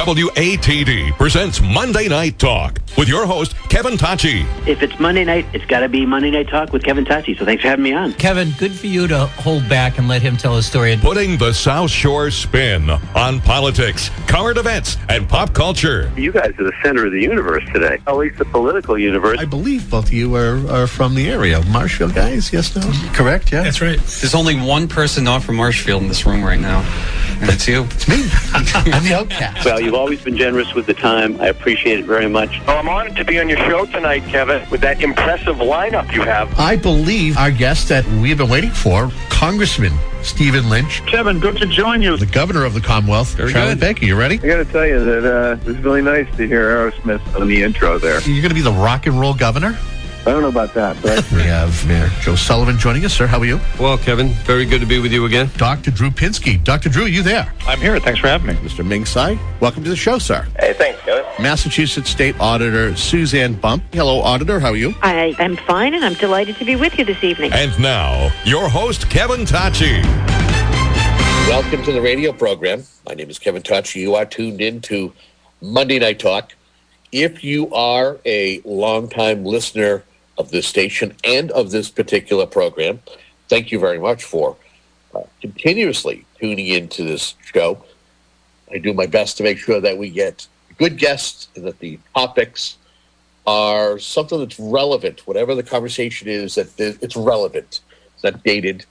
WATD presents Monday Night Talk with your host, Kevin Tachi. If it's Monday night, it's got to be Monday Night Talk with Kevin Tachi. So thanks for having me on. Kevin, good for you to hold back and let him tell his story. Putting the South Shore spin on politics, current events, and pop culture. You guys are the center of the universe today, at least the political universe. I believe both of you are from the area. Marshfield guys, yes, no? Correct, yeah? That's right. There's only one person not from Marshfield in this room right now, and it's you. It's me. I'm the outcast. Well, you've always been generous with the time. I appreciate it very much. Well, I'm honored to be on your show tonight, Kevin, with that impressive lineup you have. I believe our guest that we've been waiting for, Congressman Stephen Lynch. Kevin, good to join you. The governor of the Commonwealth, Charlie Baker. You ready? I got to tell you that it was really nice to hear Aerosmith on the intro there. You're going to be the rock and roll governor? I don't know about that, but We have Mayor Joe Sullivan joining us. Sir, how are you? Well, Kevin, very good to be with you again. Dr. Drew Pinsky. Dr. Drew, you there? I'm here. Thanks for having me. Mr. Ming Tsai, welcome to the show, sir. Hey, thanks, Kevin. Massachusetts State Auditor Suzanne Bump. Hello, Auditor. How are you? I am fine, and I'm delighted to be with you this evening. And now, your host, Kevin Tachi. Welcome to the radio program. My name is Kevin Tachi. You are tuned in to Monday Night Talk. If you are a longtime listener of this station and of this particular program, thank you very much for continuously tuning into this show. I do my best to make sure that we get good guests and that the topics are something that's relevant. Whatever the conversation is, that it's relevant. It's not dated.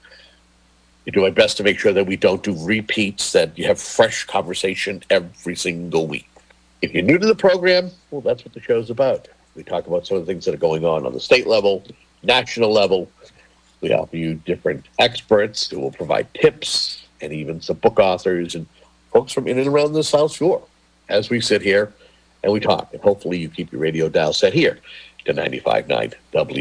I do my best to make sure that we don't do repeats, that you have fresh conversation every single week. If you're new to the program, well, that's what the show's about. We talk about some of the things that are going on the state level, national level. We offer you different experts who will provide tips and even some book authors and folks from in and around the South Shore as we sit here and we talk. And hopefully you keep your radio dial set here to 95.9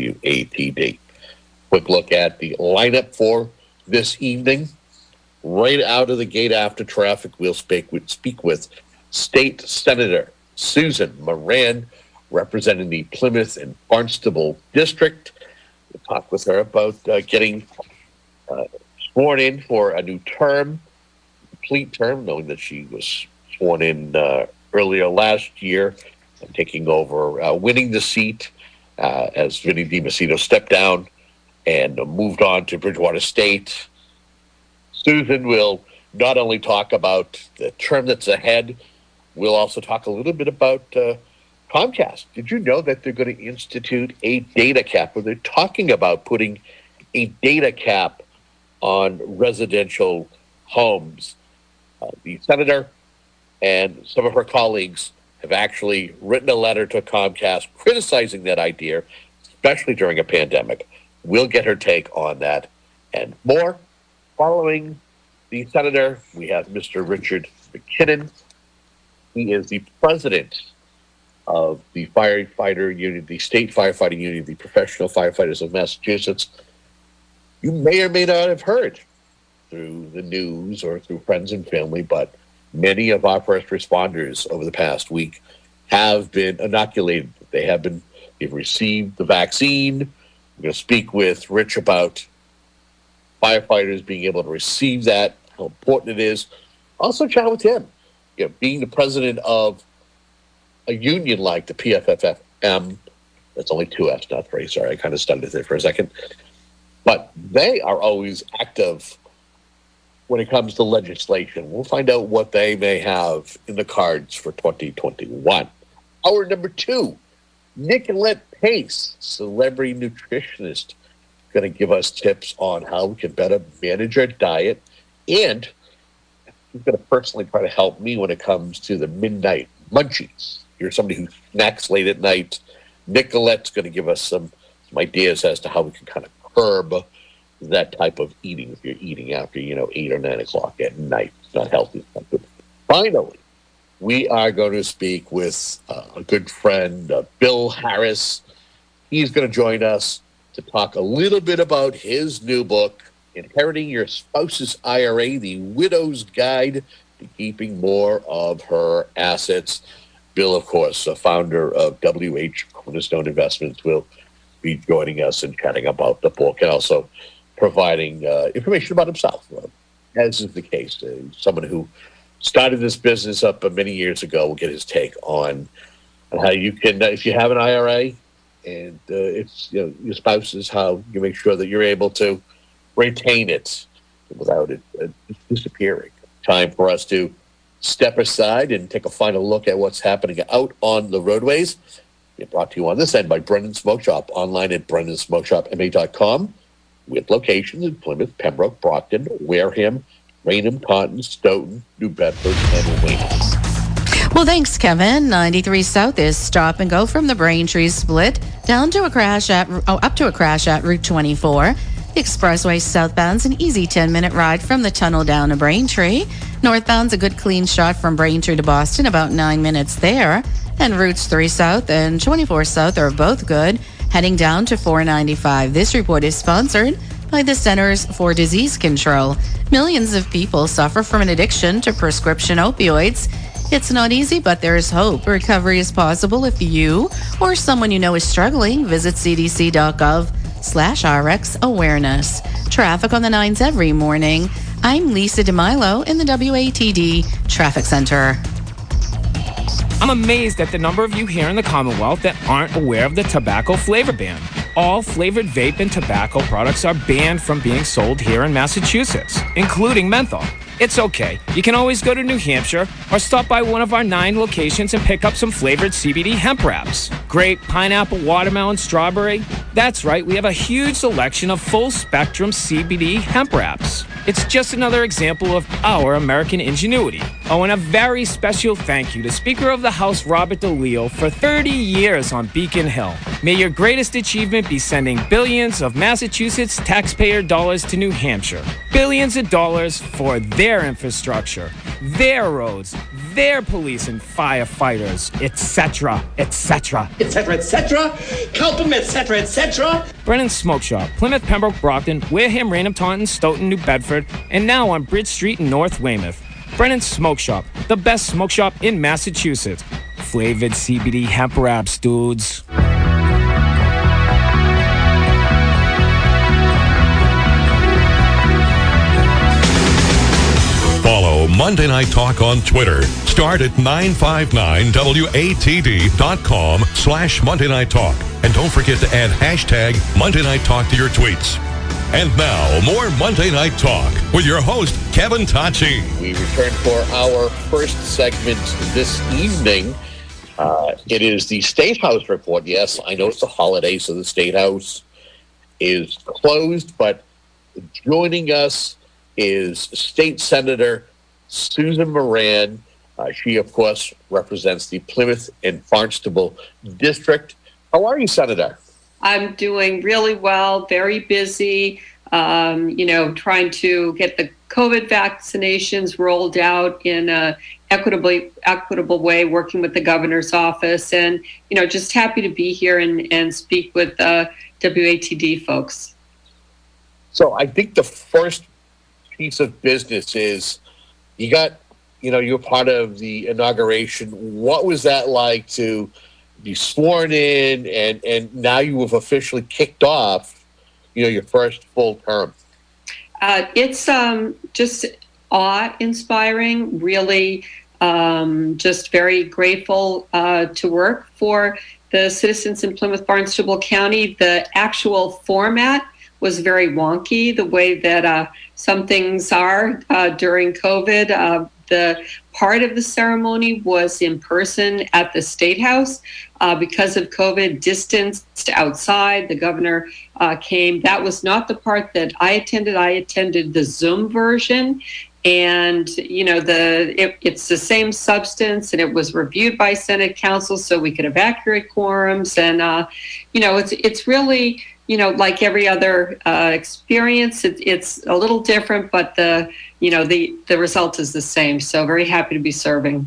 WATD. Quick look at the lineup for this evening. Right out of the gate after traffic, we'll speak with State Senator Susan Moran, representing the Plymouth and Barnstable District. We'll talk with her about getting sworn in for a new term, complete term, knowing that she was sworn in earlier last year, and taking over, winning the seat as Vinnie DiMacedo stepped down and moved on to Bridgewater State. Susan will not only talk about the term that's ahead, we'll also talk a little bit about Comcast. Did you know that they're going to institute a data cap, or they're talking about putting a data cap on residential homes? The senator and some of her colleagues have actually written a letter to Comcast criticizing that idea, especially during a pandemic. We'll get her take on that and more. Following the senator, we have Mr. Richard McKinnon. He is the president of the firefighter union, the state firefighting union, the Professional Firefighters of Massachusetts. You may or may not have heard through the news or through friends and family, but many of our first responders over the past week have been inoculated. They've received the vaccine. We're going to speak with Rich about firefighters being able to receive that, how important it is. Also chat with him, being the president of a union like the PFFM. That's only 2 F's, not 3. Sorry, I kind of stuttered there for a second. But they are always active when it comes to legislation. We'll find out what they may have in the cards for 2021. Hour number 2, Nicolette Pace, celebrity nutritionist, going to give us tips on how we can better manage our diet. And she's going to personally try to help me when it comes to the midnight munchies. You're somebody who snacks late at night. Nicolette's going to give us some ideas as to how we can kind of curb that type of eating if you're eating after, 8 or 9 o'clock at night. It's not healthy. It's not good. Finally, we are going to speak with a good friend, Bill Harris. He's going to join us to talk a little bit about his new book, Inheriting Your Spouse's IRA, The Widow's Guide to Keeping More of Her Assets. Bill, of course, the founder of WH Cornerstone Investments, will be joining us and chatting about the book and also providing information about himself, as is the case. Someone who started this business up many years ago. We'll get his take on how you can, if you have an IRA and it's your spouse's, how you make sure that you're able to retain it without it disappearing. Time for us to step aside and take a final look at what's happening out on the roadways. We're brought to you on this end by Brennan Smoke Shop, online at BrennanSmokeShopMA.com, with locations in Plymouth, Pembroke, Brockton, Wareham, Raynham, Taunton, Stoughton, New Bedford, and Weymouth. Well, thanks, Kevin. 93 South is stop and go from the Braintree split down to up to a crash at Route 24. The expressway southbound's an easy 10-minute ride from the tunnel down to Braintree. Northbound's a good clean shot from Braintree to Boston, about 9 minutes there. And routes 3 South and 24 South are both good, heading down to 495. This report is sponsored by the Centers for Disease Control. Millions of people suffer from an addiction to prescription opioids. It's not easy, but there is hope. Recovery is possible if you or someone you know is struggling. Visit cdc.gov/RX awareness. Traffic on the 9s every morning. I'm Lisa DeMilo in the WATD Traffic Center. I'm amazed at the number of you here in the Commonwealth that aren't aware of the tobacco flavor ban. All flavored vape and tobacco products are banned from being sold here in Massachusetts, including menthol. It's okay. You can always go to New Hampshire or stop by one of our 9 locations and pick up some flavored CBD hemp wraps. Grape, pineapple, watermelon, strawberry. That's right, we have a huge selection of full-spectrum CBD hemp wraps. It's just another example of our American ingenuity. Oh, and a very special thank you to Speaker of the House Robert DeLeo for 30 years on Beacon Hill. May your greatest achievement be sending billions of Massachusetts taxpayer dollars to New Hampshire. Billions of dollars for their infrastructure, their roads, their police and firefighters, etc., etc. Etc., etc. Help them, etc., etc. Brennan Smoke Shop, Plymouth, Pembroke, Brockton, Wareham, Raynham, Taunton, Stoughton, New Bedford, and now on Bridge Street in North Weymouth. Brennan Smoke Shop, the best smoke shop in Massachusetts. Flavored CBD hemp wraps, dudes. Follow Monday Night Talk on Twitter. Start at 959WATD.com/Monday Night Talk. And don't forget to add hashtag Monday Night Talk to your tweets. And now, more Monday Night Talk with your host, Kevin Tocci. We return for our first segment this evening. It is the State House report. Yes, I know it's a holiday, so the State House is closed, but joining us is State Senator Susan Moran. She, of course, represents the Plymouth and Barnstable District. How are you, Senator? I'm doing really well, very busy, trying to get the COVID vaccinations rolled out in a equitable way, working with the governor's office, and, just happy to be here and speak with WATD folks. So I think the first piece of business is you're part of the inauguration. What was that like to be sworn in and now you have officially kicked off, your first full term? It's just awe-inspiring, really just very grateful to work for the citizens in Plymouth Barnstable County. The actual format was very wonky, the way that some things are during COVID. The part of the ceremony was in person at the State House. Because of COVID, distanced outside. The governor came. That was not the part that I attended. I attended the Zoom version. And, it's the same substance, and it was reviewed by Senate counsel so we could have accurate quorums. And, it's really, like every other experience, it's a little different, but the result is the same. So very happy to be serving.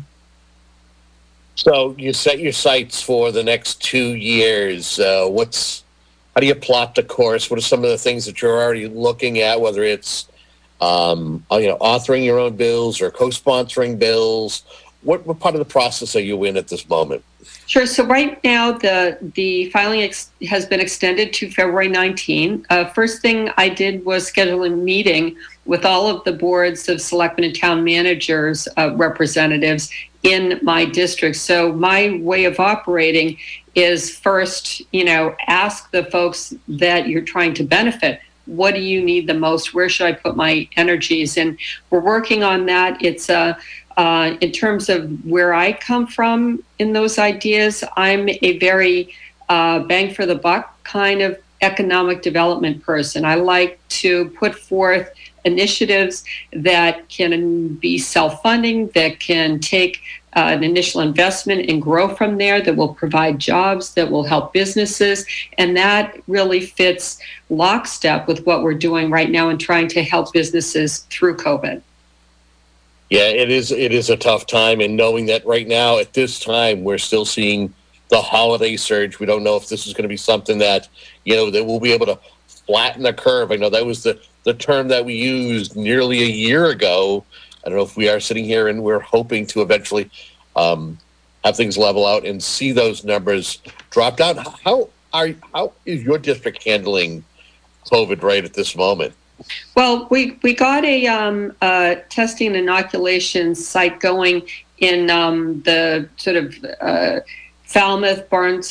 So you set your sights for the next 2 years. How do you plot the course? What are some of the things that you're already looking at, whether it's authoring your own bills or co-sponsoring bills? what part of the process are you in at this moment? Sure. So right now, the filing has been extended to February 19. First thing I did was schedule a meeting with all of the boards of selectmen and town managers representatives in my district. So my way of operating is first, ask the folks that you're trying to benefit, what do you need the most? Where should I put my energies? And we're working on that. It's in terms of where I come from in those ideas, I'm a very bang for the buck kind of economic development person. I like to put forth initiatives that can be self-funding, that can take an initial investment and grow from there, that will provide jobs, that will help businesses. And that really fits lockstep with what we're doing right now in trying to help businesses through COVID. Yeah, it is a tough time. And knowing that right now at this time, we're still seeing the holiday surge. We don't know if this is going to be something that, that we'll be able to flatten the curve. I know that was the term that we used nearly a year ago. I don't know if we are sitting here and we're hoping to eventually have things level out and see those numbers drop down. How is your district handling COVID right at this moment? Well, we got a testing and inoculation site going in the sort of Falmouth,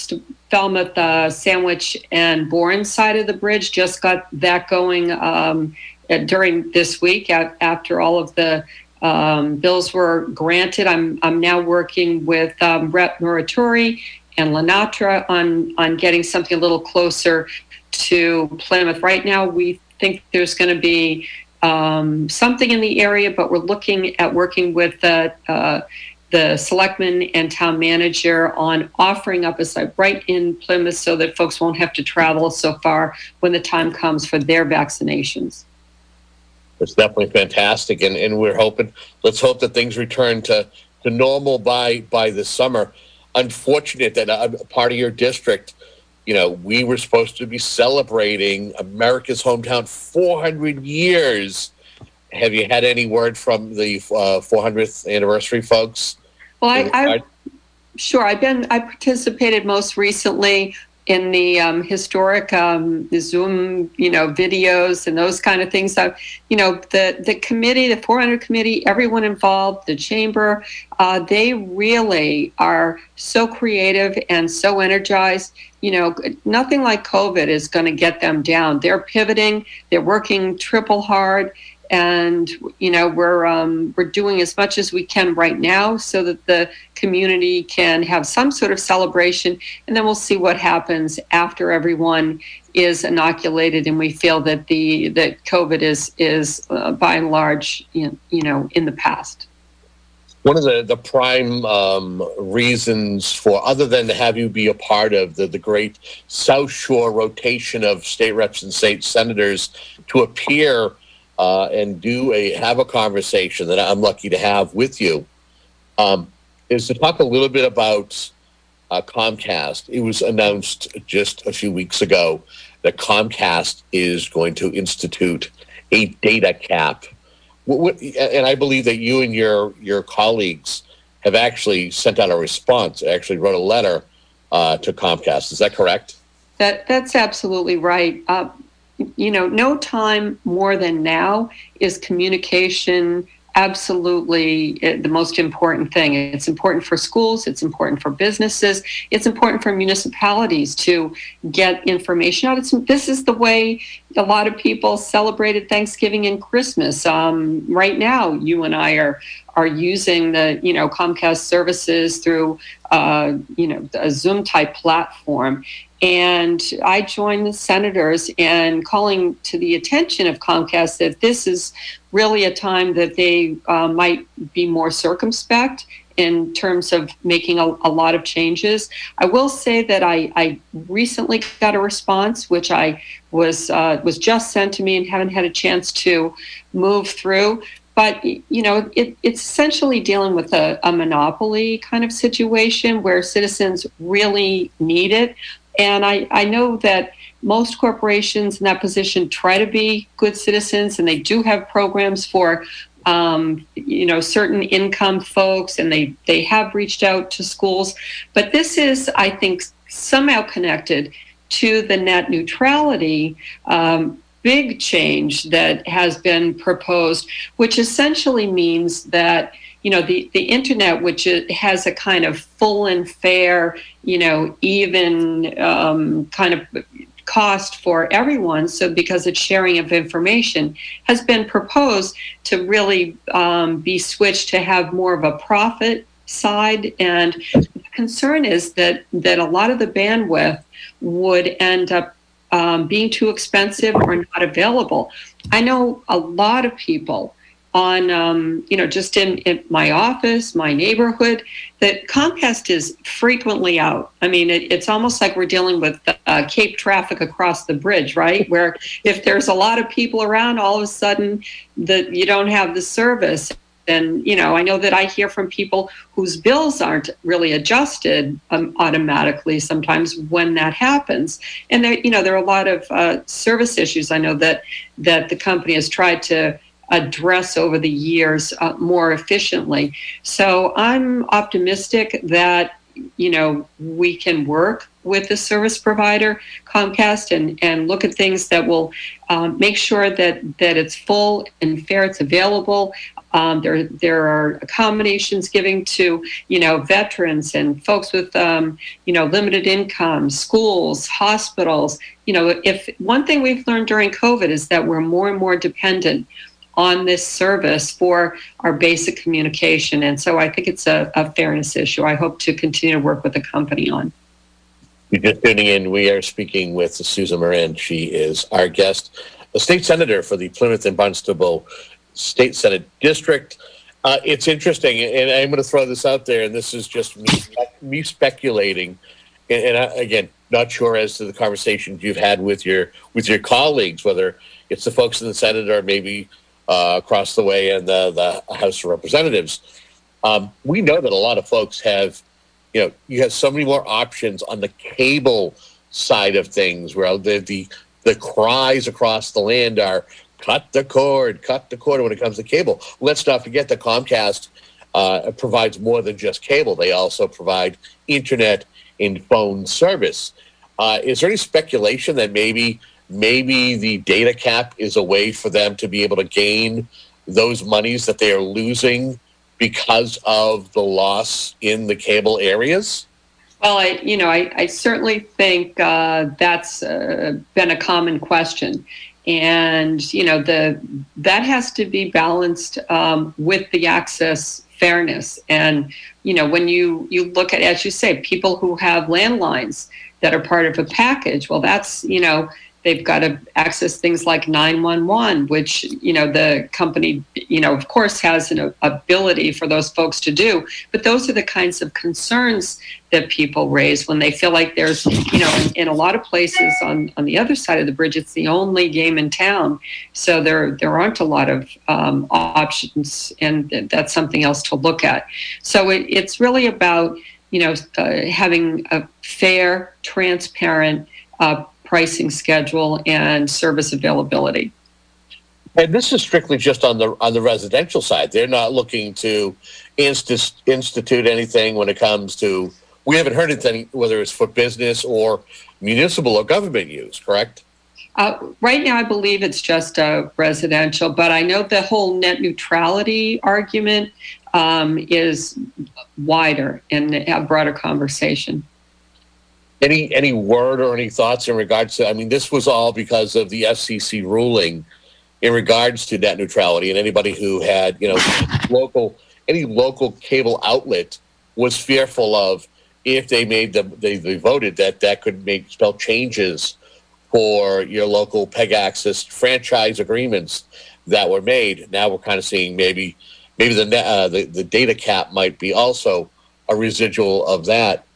Sandwich, and Bourne side of the bridge. Just got that going during this week after all of the bills were granted. I'm now working with Rep. Muraturi and Lenatra on getting something a little closer to Plymouth. Right now, we think there's going to be something in the area, but we're looking at working with the selectman and town manager on offering up a site right in Plymouth so that folks won't have to travel so far when the time comes for their vaccinations. It's definitely fantastic, and let's hope that things return to normal by this summer. Unfortunate that a part of your district, we were supposed to be celebrating America's hometown 400 years. Have you had any word from the 400th anniversary folks? Well, sure. I participated most recently in the historic Zoom, videos and those kind of things. The committee, the 400 committee, everyone involved, the chamber, they really are so creative and so energized. Nothing like COVID is going to get them down. They're pivoting. They're working triple hard. And, we're doing as much as we can right now so that the community can have some sort of celebration. And then we'll see what happens after everyone is inoculated and we feel that that COVID is by and large, in the past. One of the prime reasons for, other than to have you be a part of the great South Shore rotation of state reps and state senators to appear and have a conversation that I'm lucky to have with you, is to talk a little bit about Comcast. It was announced just a few weeks ago that Comcast is going to institute a data cap. And I believe that you and your colleagues have actually sent out a response, actually wrote a letter to Comcast. Is that correct? That's absolutely right. No time more than now is communication absolutely the most important thing. It's important for schools. It's important for businesses. It's important for municipalities to get information out. This is the way a lot of people celebrated Thanksgiving and Christmas. Right now, you and I are using the Comcast services through a Zoom type platform. And I joined the senators in calling to the attention of Comcast that this is really a time that they might be more circumspect in terms of making a lot of changes. I will say that I recently got a response, which I was just sent to me and haven't had a chance to move through. But, it's essentially dealing with a monopoly kind of situation where citizens really need it. And I know that most corporations in that position try to be good citizens, and they do have programs for certain income folks, and they have reached out to schools. But this is, I think, somehow connected to the net neutrality big change that has been proposed, which essentially means that the internet, which has a kind of full and fair, even kind of cost for everyone, so because it's sharing of information, has been proposed to really be switched to have more of a profit side. And the concern is that a lot of the bandwidth would end up being too expensive or not available. I know a lot of people on, just in my office, my neighborhood, that Comcast is frequently out. I mean, it's almost like we're dealing with Cape traffic across the bridge, right? Where if there's a lot of people around, all of a sudden you don't have the service. And, I know that I hear from people whose bills aren't really adjusted automatically sometimes when that happens. And there are a lot of service issues I know that the company has tried to address over the years more efficiently. So I'm optimistic that, we can work with the service provider, Comcast, and look at things that will make sure that it's full and fair, it's available. There are accommodations giving to, veterans and folks with, limited income, schools, hospitals. If one thing we've learned during COVID is that we're more and more dependent on this service for our basic communication. And so I think it's a fairness issue I hope to continue to work with the company on. You're just tuning in. We are speaking with Susan Moran. She is our guest, a state senator for the Plymouth and Barnstable State Senate District. It's interesting, and I'm going to throw this out there, and this is just me speculating. And again, not sure as to the conversations you've had with your colleagues, whether it's the folks in the Senate or maybe across the way in the House of Representatives. We know that a lot of folks have, you have so many more options on the cable side of things, where the cries across the land are cut the cord when it comes to cable. Let's not forget that Comcast provides more than just cable. They also provide internet and phone service. Is there any speculation that maybe the data cap is a way for them to be able to gain those monies that they are losing because of the loss in the cable areas? Well, I certainly think that's been a common question. And, that has to be balanced with the access fairness. And, when you look at, as you say, people who have landlines that are part of a package, well, that's, they've got to access things like 911, which, the company, of course, has an ability for those folks to do. But those are the kinds of concerns that people raise when they feel like there's, in a lot of places on the other side of the bridge, it's the only game in town. So there aren't a lot of options, and that's something else to look at. So it's really about, having a fair, transparent pricing schedule and service availability. And this is strictly just on the residential side. They're not looking to institute anything when it comes to, we haven't heard anything, whether it's for business or municipal or government use, correct? Right now, I believe it's just residential, but I know the whole net neutrality argument is wider and a broader conversation. Any word or any thoughts in regards to, this was all because of the FCC ruling in regards to net neutrality, and anybody who had, any local cable outlet was fearful of, if they they voted that could spell changes for your local PEG access franchise agreements that were made. Now we're kind of seeing maybe the data cap might be also a residual of that.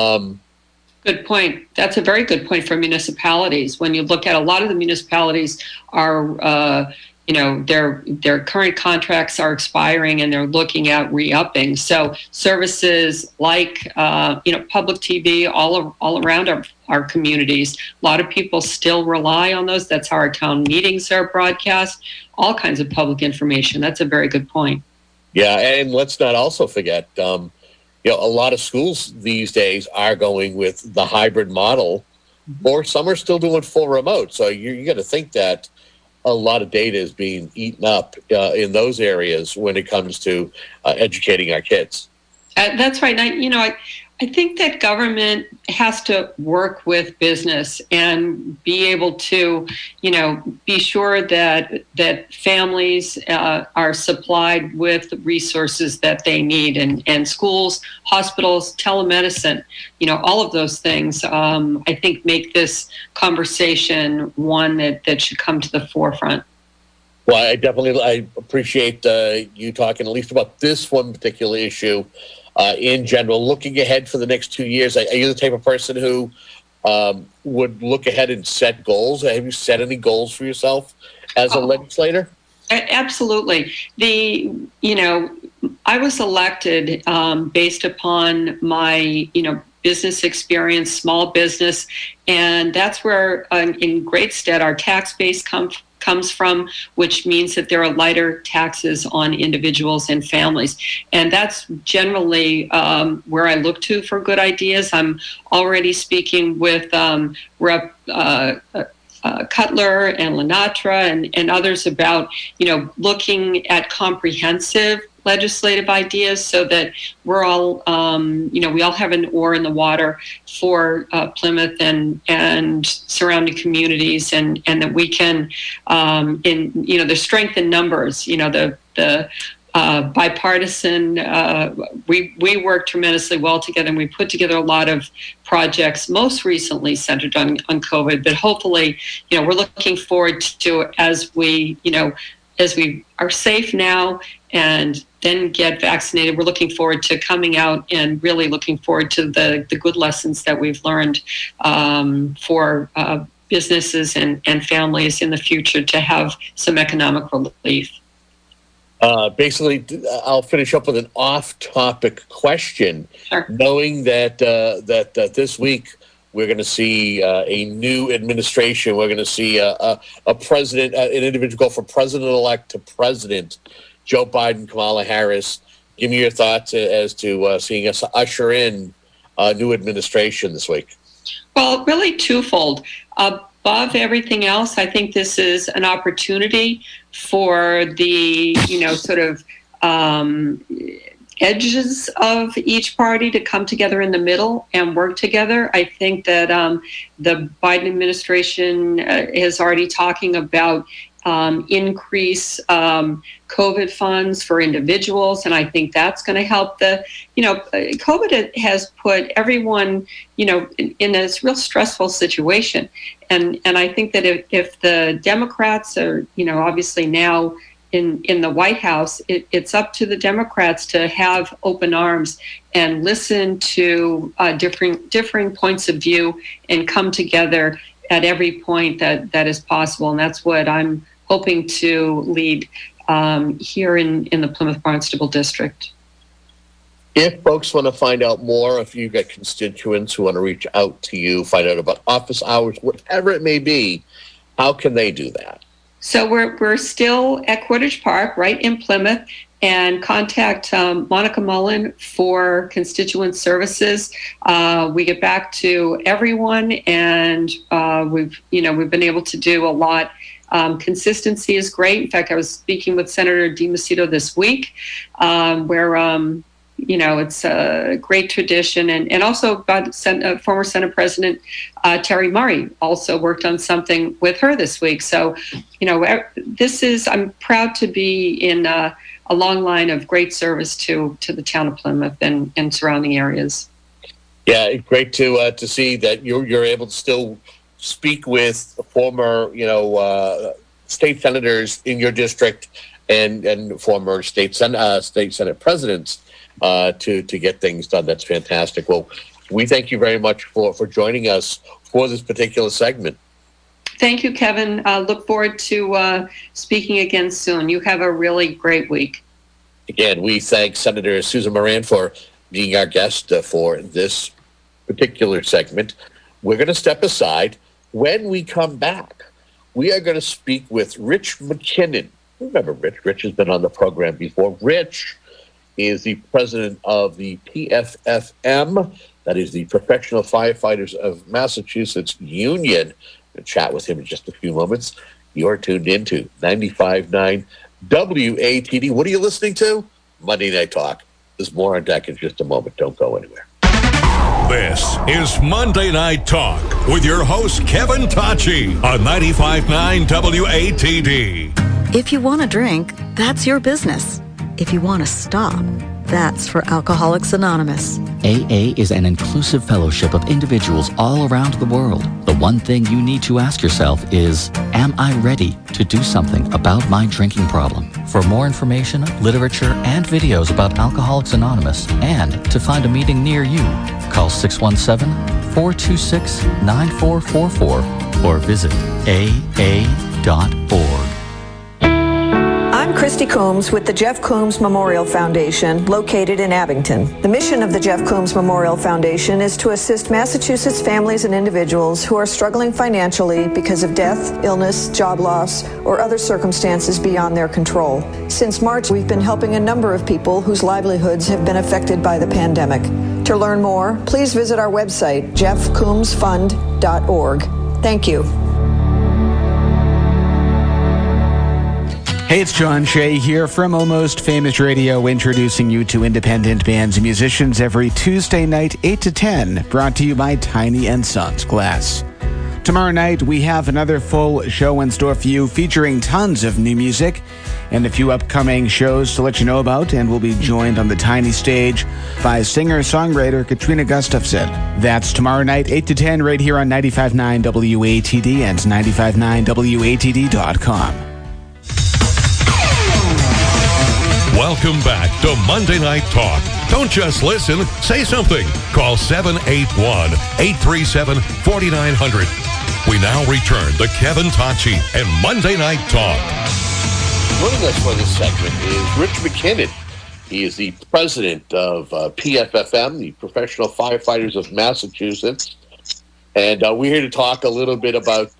Good point. That's a very good point for municipalities. When you look at, a lot of the municipalities are, their current contracts are expiring and they're looking at re-upping. So services like public TV all around our communities, a lot of people still rely on those. That's how our town meetings are broadcast, all kinds of public information. That's a very good point. Yeah, and let's not also forget, a lot of schools these days are going with the hybrid model, or some are still doing full remote. So you got to think that a lot of data is being eaten up in those areas when it comes to educating our kids. That's right. I think that government has to work with business and be able to, be sure that families are supplied with the resources that they need, and schools, hospitals, telemedicine, all of those things, I think make this conversation one that should come to the forefront. Well, I appreciate you talking at least about this one particular issue. In general, looking ahead for the next 2 years, are you the type of person who would look ahead and set goals? Have you set any goals for yourself as a legislator? Absolutely. I was elected based upon my, business experience, small business, and that's where in great stead our tax base comes from, which means that there are lighter taxes on individuals and families. And that's generally where I look to for good ideas. I'm already speaking with Rep. Cutler and Lenatra and others about, looking at comprehensive legislative ideas so that we're all, we all have an oar in the water for Plymouth and surrounding communities, and that we can, the strength in numbers, the bipartisan, we work tremendously well together, and we put together a lot of projects, most recently centered on COVID, but hopefully, we're looking forward to, as we are safe now and then get vaccinated, we're looking forward to coming out and really looking forward to the good lessons that we've learned for businesses and families in the future to have some economic relief. Basically, I'll finish up with an off-topic question. Sure. Knowing that this week we're going to see a new administration, we're going to see a president, an individual go from president-elect to president, Joe Biden, Kamala Harris. Give me your thoughts as to seeing us usher in a new administration this week. Well, really twofold. Above everything else, I think this is an opportunity for the, edges of each party to come together in the middle and work together. I think that the Biden administration is already talking about increase COVID funds for individuals, and I think that's going to help COVID has put everyone, in a real stressful situation. And I think that if the Democrats are, obviously now in the White House, it's up to the Democrats to have open arms and listen to differing points of view and come together at every point that is possible. And that's what I'm hoping to lead here in the Plymouth-Barnstable district. If folks want to find out more, if you've got constituents who want to reach out to you, find out about office hours, whatever it may be, how can they do that? So we're still at Quidditch Park, right in Plymouth, and contact Monica Mullen for constituent services. We get back to everyone, and we've been able to do a lot. Consistency is great. In fact, I was speaking with Senator DiMacedo this week, where it's a great tradition, and also about former Senate President Terry Murray also worked on something with her this week. So, I'm proud to be in a long line of great service to the town of Plymouth and surrounding areas. Yeah, great to see that you're able to still speak with former, state senators in your district and former state Senate presidents to get things done. That's fantastic. Well, we thank you very much for joining us for this particular segment. Thank you, Kevin. Look forward to speaking again soon. You have a really great week. Again, we thank Senator Susan Moran for being our guest for this particular segment. We're going to step aside. When we come back, we are going to speak with Rich McKinnon. Remember Rich? Rich has been on the program before. Rich is the president of the PFFM, that is the Professional Firefighters of Massachusetts Union. We'll chat with him in just a few moments. You're tuned into 95.9 WATD. What are you listening to? Monday Night Talk. There's more on deck in just a moment. Don't go anywhere. This is Monday Night Talk with your host, Kevin Tocci, on 95.9 WATD. If you want to drink, that's your business. If you want to stop, that's for Alcoholics Anonymous. AA is an inclusive fellowship of individuals all around the world. The one thing you need to ask yourself is, am I ready to do something about my drinking problem? For more information, literature, and videos about Alcoholics Anonymous, and to find a meeting near you, call 617-426-9444 or visit aa.org. I'm Christy Coombs with the Jeff Coombs Memorial Foundation, located in Abington. The mission of the Jeff Coombs Memorial Foundation is to assist Massachusetts families and individuals who are struggling financially because of death, illness, job loss, or other circumstances beyond their control. Since March, we've been helping a number of people whose livelihoods have been affected by the pandemic. To learn more, please visit our website, jeffcoombsfund.org. Thank you. Hey, it's John Shea here from Almost Famous Radio, introducing you to independent bands and musicians every Tuesday night, 8 to 10, brought to you by Tiny & Sons Glass. Tomorrow night, we have another full show in store for you, featuring tons of new music and a few upcoming shows to let you know about, and we'll be joined on the tiny stage by singer-songwriter Katrina Gustafson. That's tomorrow night, 8 to 10, right here on 95.9 WATD and 95.9WATD.com. Welcome back to Monday Night Talk. Don't just listen, say something. Call 781-837-4900. We now return to Kevin Tocci and Monday Night Talk. Joining us for this segment is Rich McKinnon. He is the president of PFFM, the Professional Firefighters of Massachusetts. And we're here to talk a little bit about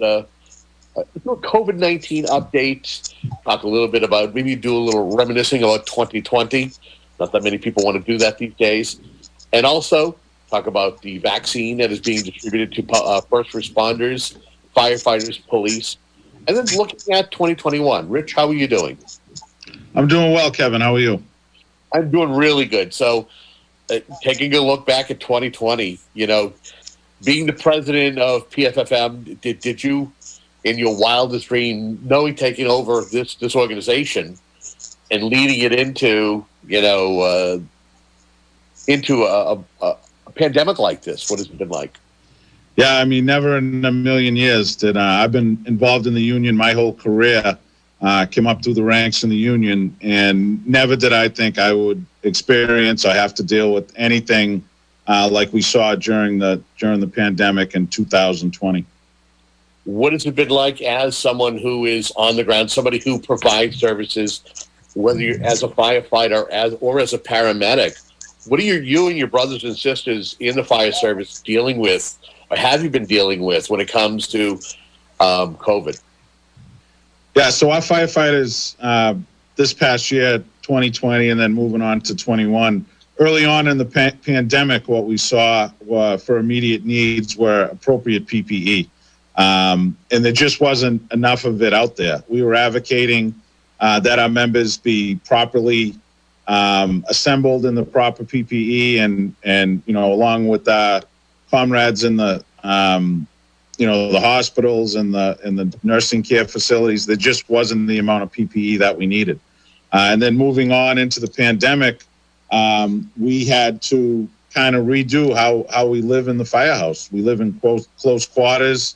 COVID-19 updates, talk a little bit about, maybe do a little reminiscing about 2020. Not that many people want to do that these days. And also talk about the vaccine that is being distributed to first responders, firefighters, police, and then looking at 2021. Rich, how are you doing? I'm doing well, Kevin. How are you? I'm doing really good. So taking a look back at 2020, you know, being the president of PFFM, did you, in your wildest dream, knowing taking over this organization and leading it into, you know, into a pandemic like this, what has it been like? Yeah, I mean, never in a million years did I've been involved in the union my whole career, came up through the ranks in the union, and never did I think I would experience or have to deal with anything like we saw during the pandemic in 2020. What has it been like as someone who is on the ground, somebody who provides services, whether you're as a firefighter or as a paramedic? What are you and your brothers and sisters in the fire service dealing with, or have you been dealing with, when it comes to COVID? Yeah, so our firefighters this past year, 2020, and then moving on to 21, early on in the pandemic, what we saw for immediate needs were appropriate PPE. And there just wasn't enough of it out there. We were advocating that our members be properly assembled in the proper PPE, and you know, along with comrades in the you know, the hospitals and the nursing care facilities, there just wasn't the amount of PPE that we needed. And then moving on into the pandemic, we had to kind of redo how we live in the firehouse. We live in close quarters.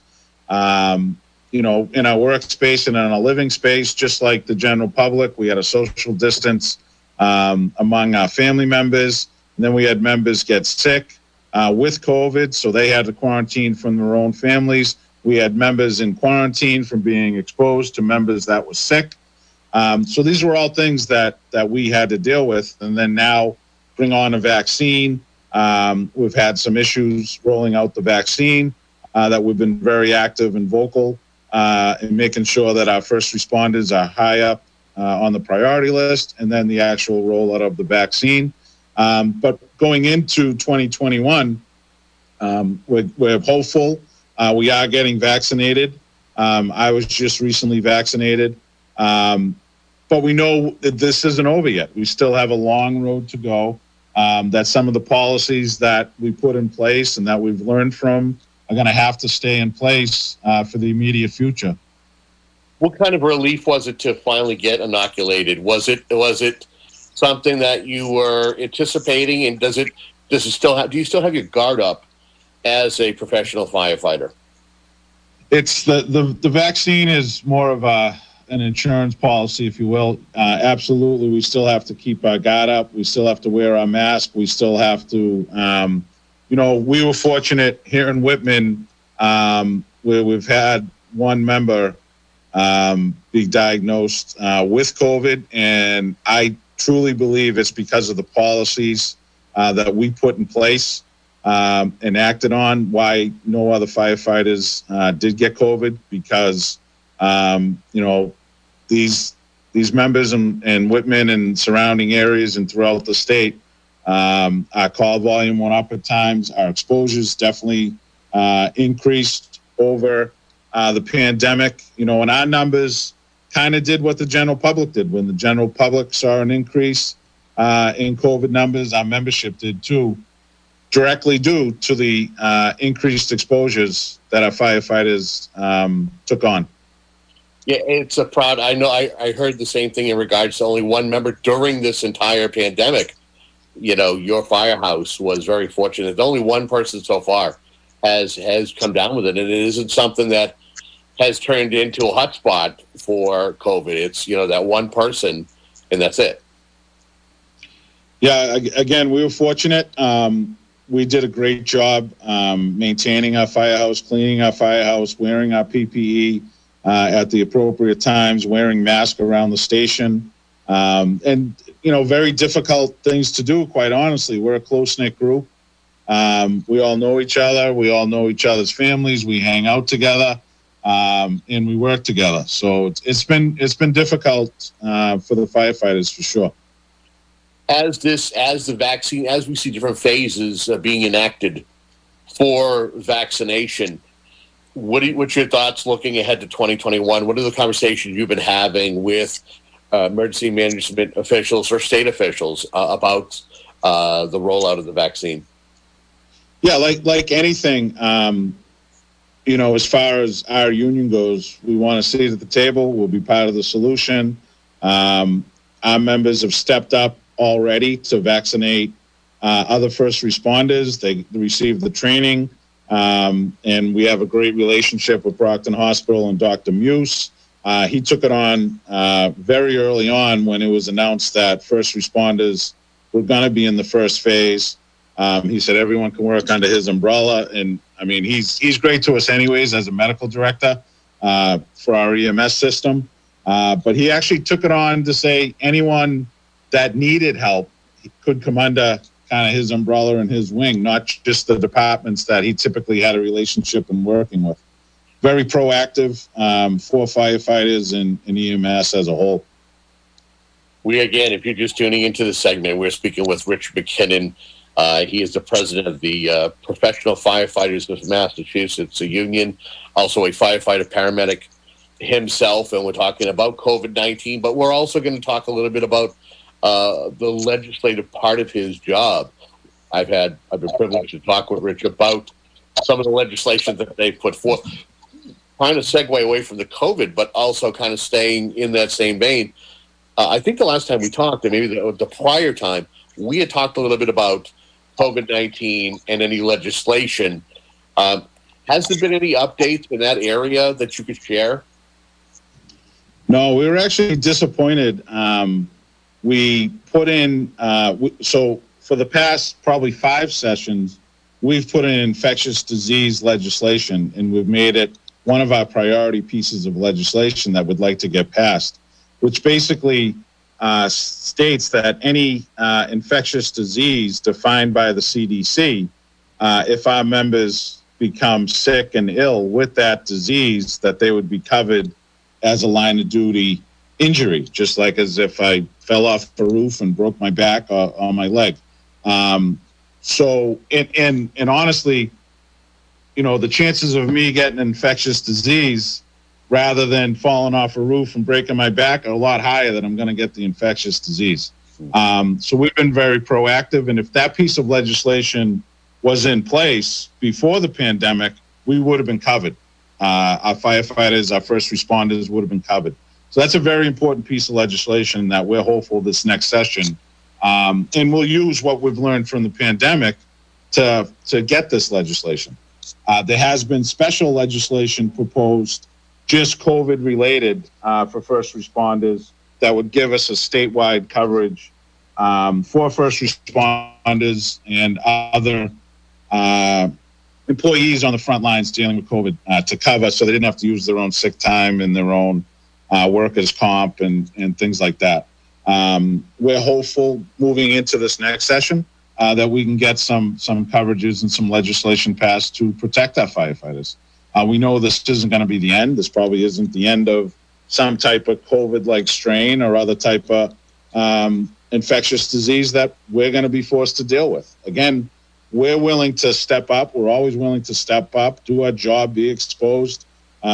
You know, in our workspace and in our living space, just like the general public. We had a social distance among our family members. And then we had members get sick with COVID, so they had to quarantine from their own families. We had members in quarantine from being exposed to members that were sick. So these were all things that we had to deal with. And then now bring on a vaccine. We've had some issues rolling out the vaccine that we've been very active and vocal in making sure that our first responders are high up on the priority list, and then the actual rollout of the vaccine. But going into 2021, we're hopeful. We are getting vaccinated. I was just recently vaccinated. But we know that this isn't over yet. We still have a long road to go. That some of the policies that we put in place and that we've learned from are going to have to stay in place for the immediate future. What kind of relief was it to finally get inoculated? Was it something that you were anticipating, and do you still have your guard up as a professional firefighter? It's the vaccine is more of an insurance policy, if you will. Absolutely, we still have to keep our guard up. We still have to wear our mask. We still have to, we were fortunate here in Whitman where we've had one member be diagnosed with COVID, and I truly believe it's because of the policies that we put in place and acted on. Why no other firefighters did get COVID, because these members in Whitman and surrounding areas and throughout the state, our call volume went up at times. Our exposures definitely increased over the pandemic, and our numbers kind of did what the general public did. When the general public saw an increase in COVID numbers, our membership did too, directly due to the increased exposures that our firefighters took on. Yeah, it's a proud. I know. I heard the same thing in regards to only one member during this entire pandemic. Your firehouse was very fortunate. Only one person so far has come down with it, and it isn't something that has turned into a hotspot for COVID. It's that one person, and that's it. Yeah. Again, we were fortunate. We did a great job maintaining our firehouse, cleaning our firehouse, wearing our PPE. At the appropriate times, wearing masks around the station, and very difficult things to do, quite honestly. We're a close-knit group. We all know each other. We all know each other's families. We hang out together, and we work together. So it's been difficult for the firefighters, for sure. As the vaccine, as we see different phases being enacted for vaccination, what's your thoughts looking ahead to 2021? What are the conversations you've been having with emergency management officials or state officials about the rollout of the vaccine? Yeah, like anything, as far as our union goes, we want to sit at the table. We'll be part of the solution. Our members have stepped up already to vaccinate other first responders. They received the training. And we have a great relationship with Brockton Hospital and Dr. Muse. He took it on very early on when it was announced that first responders were going to be in the first phase. He said everyone can work under his umbrella. And, he's great to us anyways as a medical director for our EMS system. But he actually took it on to say anyone that needed help could come under kind of his umbrella and his wing, not just the departments that he typically had a relationship and working with. Very proactive for firefighters and EMS as a whole. If you're just tuning into the segment, we're speaking with Richard McKinnon. He is the president of the Professional Firefighters of Massachusetts, a union, also a firefighter paramedic himself, and we're talking about COVID-19, but we're also going to talk a little bit about the legislative part of his job. I've been privileged to talk with Rich about some of the legislation that they put forth, trying to segue away from the COVID, but also kind of staying in that same vein. I think the last time we talked, and maybe the prior time, we had talked a little bit about COVID-19 and any legislation. Has there been any updates in that area that you could share? No, we were actually disappointed. We put in, so for the past probably 5 sessions, we've put in infectious disease legislation, and we've made it one of our priority pieces of legislation that we'd like to get passed, which basically states that any infectious disease defined by the CDC, if our members become sick and ill with that disease, that they would be covered as a line of duty injury, just like as if I fell off a roof and broke my back or my leg. So honestly, the chances of me getting an infectious disease rather than falling off a roof and breaking my back are a lot higher than I'm going to get the infectious disease. So we've been very proactive. And if that piece of legislation was in place before the pandemic, we would have been covered. Our firefighters, our first responders would have been covered. So that's a very important piece of legislation that we're hopeful this next session. And we'll use what we've learned from the pandemic to get this legislation. There has been special legislation proposed, just COVID related, for first responders that would give us a statewide coverage for first responders and other employees on the front lines dealing with COVID to cover, so they didn't have to use their own sick time and their own workers' comp and things like that. We're hopeful moving into this next session that we can get some coverages and some legislation passed to protect our firefighters. We know this isn't going to be the end. This probably isn't the end of some type of COVID-like strain or other type of infectious disease that we're going to be forced to deal with. Again, we're willing to step up. We're always willing to step up, do our job, be exposed.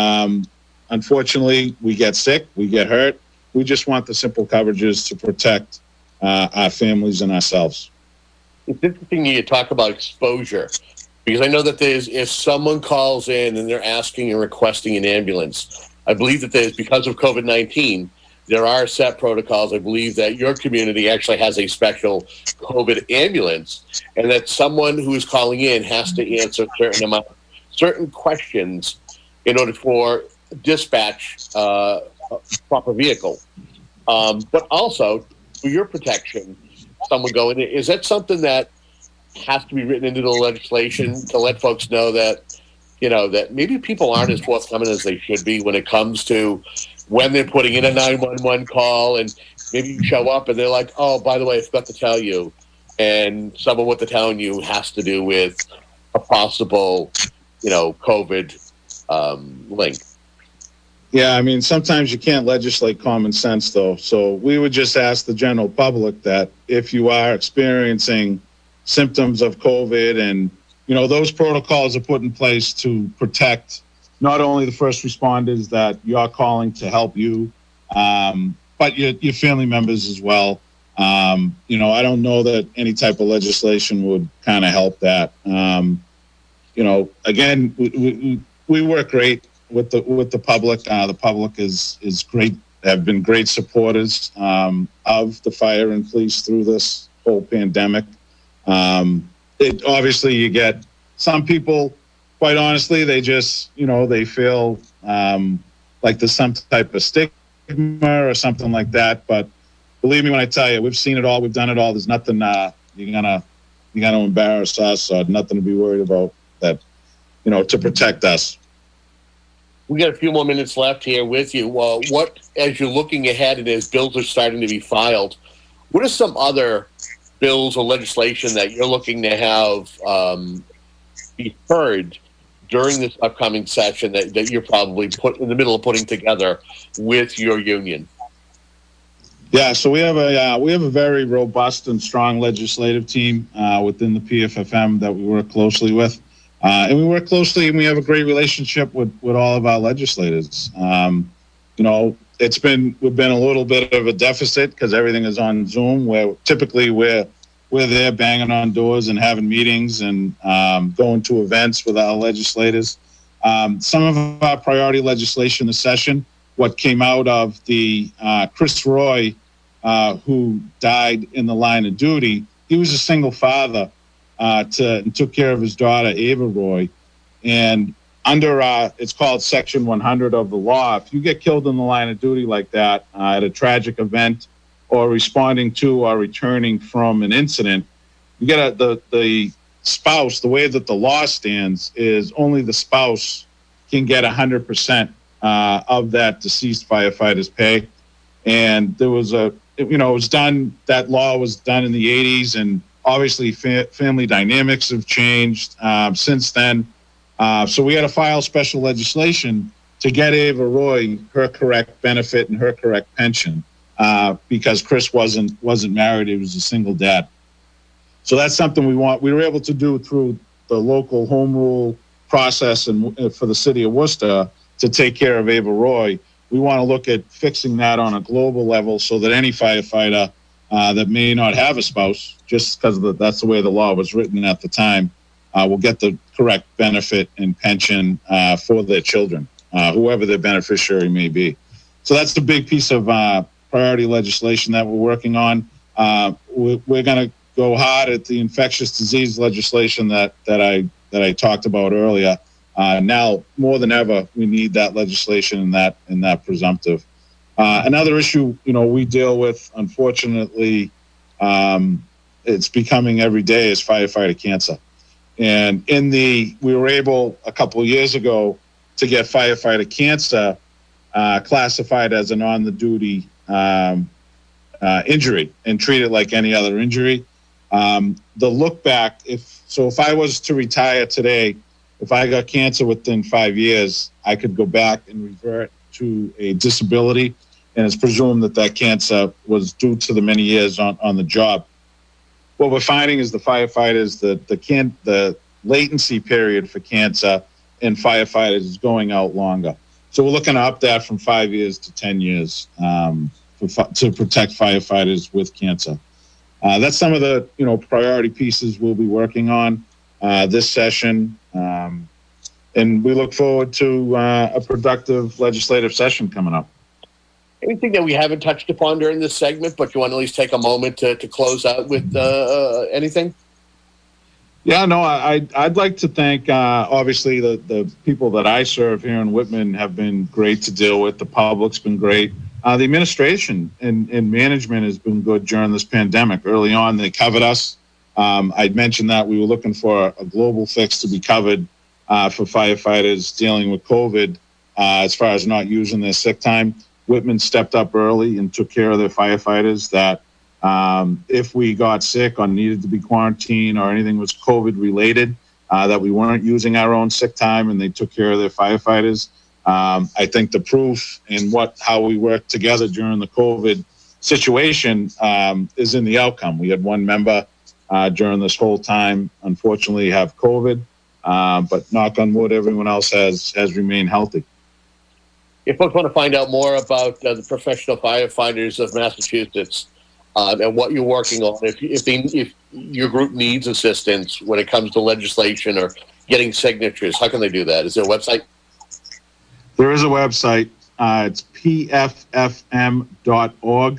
Unfortunately, we get sick, we get hurt. We just want the simple coverages to protect our families and ourselves. It's interesting you talk about exposure, because I know that if someone calls in and they're asking and requesting an ambulance, I believe that because of COVID-19, there are set protocols. I believe that your community actually has a special COVID ambulance, and that someone who is calling in has to answer certain questions in order for dispatch a proper vehicle. But also, for your protection, someone going in, is that something that has to be written into the legislation to let folks know that, that maybe people aren't as forthcoming as they should be when it comes to when they're putting in a 911 call, and maybe you show up and they're like, oh, by the way, I forgot to tell you, and some of what they're telling you has to do with a possible, COVID link. Yeah, I mean, sometimes you can't legislate common sense, though. So we would just ask the general public that if you are experiencing symptoms of COVID, and, those protocols are put in place to protect not only the first responders that you're calling to help you, but your family members as well. I don't know that any type of legislation would kind of help that. Again, we work great with the public. The public is great, have been great supporters of the fire and police through this whole pandemic. Obviously, you get some people, quite honestly, they just, they feel like there's some type of stigma or something like that. But believe me when I tell you, we've seen it all, we've done it all. There's nothing you're gonna embarrass us, or nothing to be worried about that, to protect us. We got a few more minutes left here with you. What, as you're looking ahead and as bills are starting to be filed, what are some other bills or legislation that you're looking to have be heard during this upcoming session that you're probably in the middle of putting together with your union? Yeah, so we have a very robust and strong legislative team within the PFFM that we work closely with. And we work closely, and we have a great relationship with all of our legislators. We've been a little bit of a deficit because everything is on Zoom, where typically we're there banging on doors and having meetings and going to events with our legislators. Some of our priority legislation this session, what came out of the Chris Roy, who died in the line of duty, he was a single father. And took care of his daughter, Ava Roy. And under, it's called Section 100 of the law, if you get killed in the line of duty like that at a tragic event, or responding to or returning from an incident, you get the spouse, the way that the law stands is only the spouse can get 100% of that deceased firefighter's pay. And there was that law was done in the 80s, and obviously family dynamics have changed since then. So we had to file special legislation to get Ava Roy her correct benefit and her correct pension because Chris wasn't married. He was a single dad. So that's something we were able to do through the local home rule process and for the city of Worcester to take care of Ava Roy. We want to look at fixing that on a global level so that any firefighter that may not have a spouse, just because that's the way the law was written at the time, will get the correct benefit and pension for their children, whoever their beneficiary may be. So that's the big piece of priority legislation that we're working on. We're going to go hard at the infectious disease legislation that I talked about earlier. Now more than ever, we need that legislation and that presumptive. Another issue, we deal with, unfortunately, it's becoming every day, is firefighter cancer. And we were able a couple of years ago to get firefighter cancer classified as an on-the-duty injury and treat it like any other injury. The look back, if I was to retire today, if I got cancer within 5 years, I could go back and revert to a disability, and it's presumed that cancer was due to the many years on the job. What we're finding is the firefighters, the latency period for cancer in firefighters is going out longer. So we're looking to up that from 5 years to 10 years to protect firefighters with cancer. That's some of the priority pieces we'll be working on this session, and we look forward to a productive legislative session coming up. Anything that we haven't touched upon during this segment, but you want to at least take a moment to close out with anything? Yeah, no, I'd like to thank, obviously, the people that I serve here in Whitman have been great to deal with. The public's been great. The administration and management has been good during this pandemic. Early on, they covered us. I'd mentioned that we were looking for a global fix to be covered for firefighters dealing with COVID as far as not using their sick time. Whitman stepped up early and took care of their firefighters that if we got sick or needed to be quarantined or anything was COVID related, that we weren't using our own sick time, and they took care of their firefighters. I think the proof in how we worked together during the COVID situation is in the outcome. We had one member during this whole time, unfortunately, have COVID, but knock on wood, everyone else has remained healthy. If folks want to find out more about the professional firefighters of Massachusetts and what you're working on, if your group needs assistance when it comes to legislation or getting signatures, how can they do that? Is there a website? There is a website. It's pffm.org.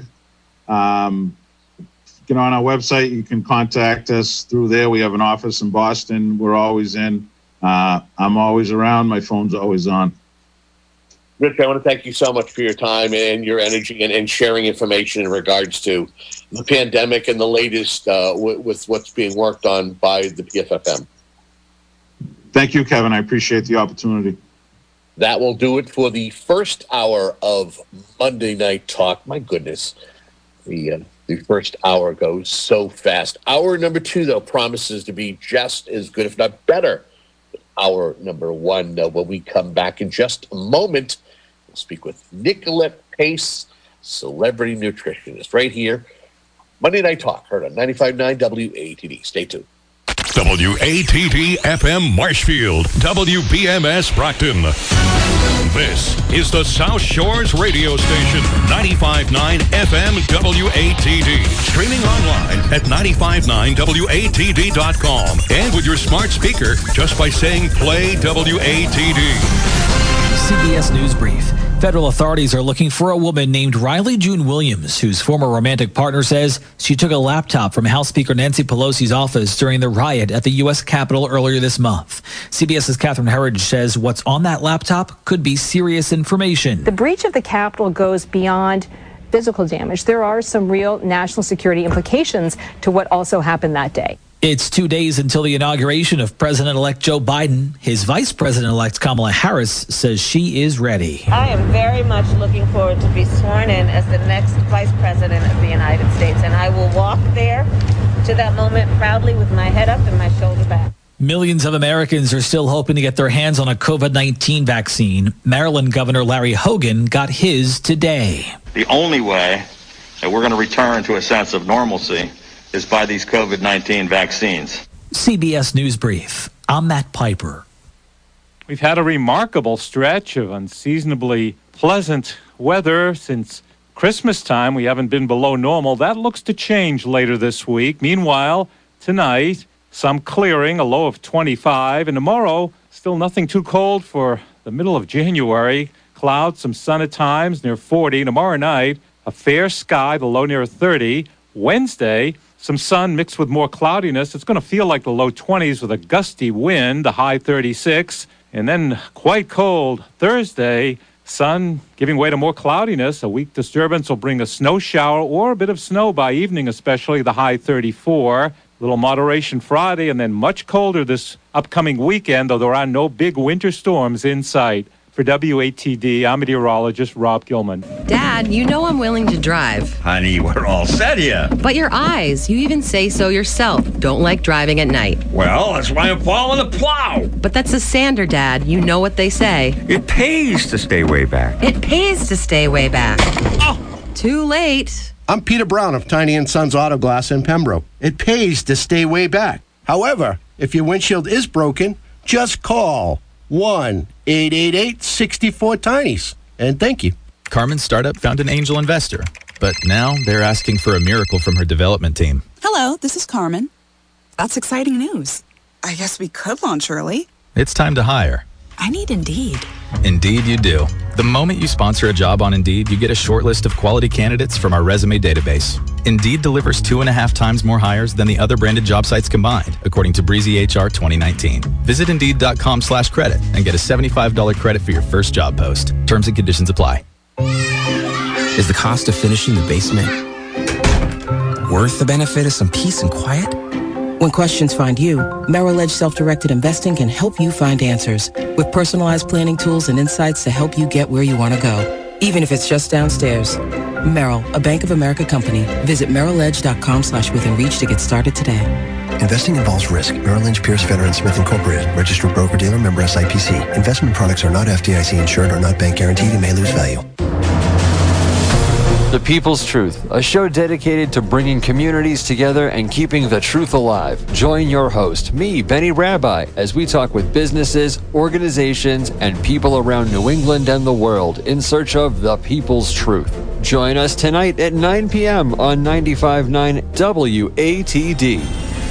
Get on our website. You can contact us through there. We have an office in Boston. We're always in. I'm always around. My phone's always on. Rich, I want to thank you so much for your time and your energy and sharing information in regards to the pandemic and the latest with what's being worked on by the PFFM. Thank you, Kevin. I appreciate the opportunity. That will do it for the first hour of Monday Night Talk. My goodness, the first hour goes so fast. Hour number 2, though, promises to be just as good, if not better. Hour number 1, when we come back in just a moment, we'll speak with Nicolette Pace, celebrity nutritionist, right here. Monday Night Talk, heard on 95.9 WATD. Stay tuned. WATD FM Marshfield, WBMS Brockton. This is the South Shores radio station, 95.9 FM WATD. Streaming online at 959WATD.com and with your smart speaker just by saying play WATD. CBS News Brief. Federal authorities are looking for a woman named Riley June Williams, whose former romantic partner says she took a laptop from House Speaker Nancy Pelosi's office during the riot at the U.S. Capitol earlier this month. CBS's Catherine Herridge says what's on that laptop could be serious information. The breach of the Capitol goes beyond physical damage. There are some real national security implications to what also happened that day. It's 2 days until the inauguration of President-elect Joe Biden. His Vice President-elect Kamala Harris says she is ready. I am very much looking forward to be sworn in as the next Vice President of the United States, and I will walk there to that moment proudly with my head up and my shoulder back. Millions of Americans are still hoping to get their hands on a COVID-19 vaccine. Maryland Governor Larry Hogan got his today. The only way that we're going to return to a sense of normalcy is by these COVID-19 vaccines. CBS News Brief. I'm Matt Piper. We've had a remarkable stretch of unseasonably pleasant weather since Christmas time. We haven't been below normal. That looks to change later this week. Meanwhile, tonight, some clearing, a low of 25. And tomorrow, still nothing too cold for the middle of January. Clouds, some sun at times, near 40. Tomorrow night, a fair sky, the low near 30. Wednesday, some sun mixed with more cloudiness. It's going to feel like the low 20s with a gusty wind, the high 36. And then quite cold Thursday, sun giving way to more cloudiness. A weak disturbance will bring a snow shower or a bit of snow by evening, especially the high 34. A little moderation Friday, and then much colder this upcoming weekend, though there are no big winter storms in sight. For WATD, I'm meteorologist Rob Gilman. Dad, you know I'm willing to drive. Honey, we're all set here. But your eyes, you even say so yourself, don't like driving at night. Well, that's why I'm following the plow. But that's a sander, Dad. You know what they say. It pays to stay way back. It pays to stay way back. Oh! Too late. I'm Peter Brown of Tiny & Sons Auto Glass in Pembroke. It pays to stay way back. However, if your windshield is broken, just call 1-888-64-TINIES. And thank you. Carmen's startup found an angel investor, but now they're asking for a miracle from her development team. Hello, this is Carmen. That's exciting news. I guess we could launch early. It's time to hire. I need Indeed. Indeed you do. The moment you sponsor a job on Indeed, you get a short list of quality candidates from our resume database. Indeed delivers 2.5 times more hires than the other branded job sites combined, according to Breezy HR 2019. Visit Indeed.com/credit and get a $75 credit for your first job post. Terms and conditions apply. Is the cost of finishing the basement worth the benefit of some peace and quiet? When questions find you, Merrill Edge Self-Directed Investing can help you find answers with personalized planning tools and insights to help you get where you want to go, even if it's just downstairs. Merrill, a Bank of America company. Visit merrilledge.com/withinreach to get started today. Investing involves risk. Merrill Lynch, Pierce, Fenner & Smith Incorporated. Registered broker-dealer, member SIPC. Investment products are not FDIC insured or not bank guaranteed and may lose value. The People's Truth, a show dedicated to bringing communities together and keeping the truth alive. Join your host, me, Benny Rabbi, as we talk with businesses, organizations, and people around New England and the world in search of the People's Truth. Join us tonight at 9 p.m. on 95.9 WATD.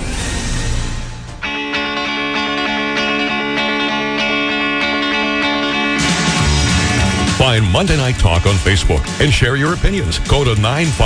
Find Monday Night Talk on Facebook and share your opinions. Go to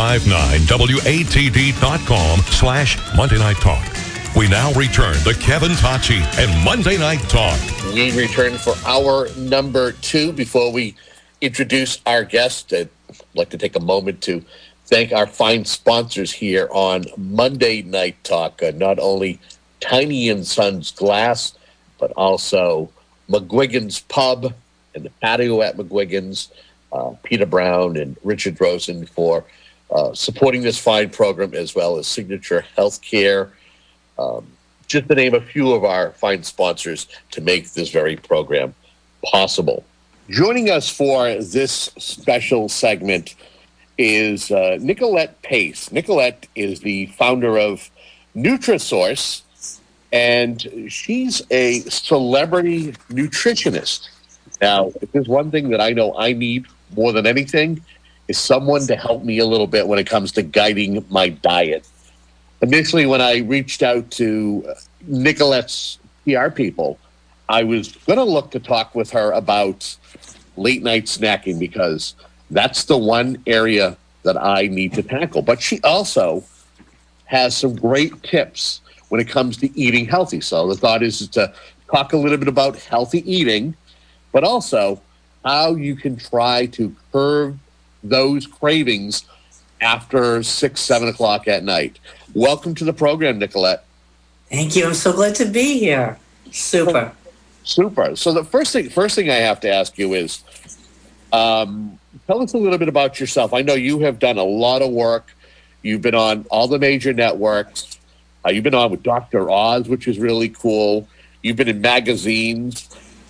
959WATD.com/Monday Night Talk. We now return to Kevin Tocci and Monday Night Talk. We return for hour number 2. Before we introduce our guest, I'd like to take a moment to thank our fine sponsors here on Monday Night Talk. Not only Tiny & Sons Glass, but also McGuigan's Pub and the patio at McGuigan's, Peter Brown and Richard Rosen for supporting this fine program, as well as Signature Healthcare, just to name a few of our fine sponsors to make this very program possible. Joining us for this special segment is Nicolette Pace. Nicolette is the founder of Nutrisource, and she's a celebrity nutritionist. Now, if there's one thing that I know I need more than anything, is someone to help me a little bit when it comes to guiding my diet. Initially, when I reached out to Nicolette's PR people, I was going to look to talk with her about late night snacking, because that's the one area that I need to tackle. But she also has some great tips when it comes to eating healthy. So the thought is to talk a little bit about healthy eating, but also how you can try to curb those cravings after 6, 7 o'clock at night. Welcome to the program, Nicolette. Thank you. I'm so glad to be here. Super. So the first thing I have to ask you is, tell us a little bit about yourself. I know you have done a lot of work. You've been on all the major networks. You've been on with Dr. Oz, which is really cool. You've been in magazines.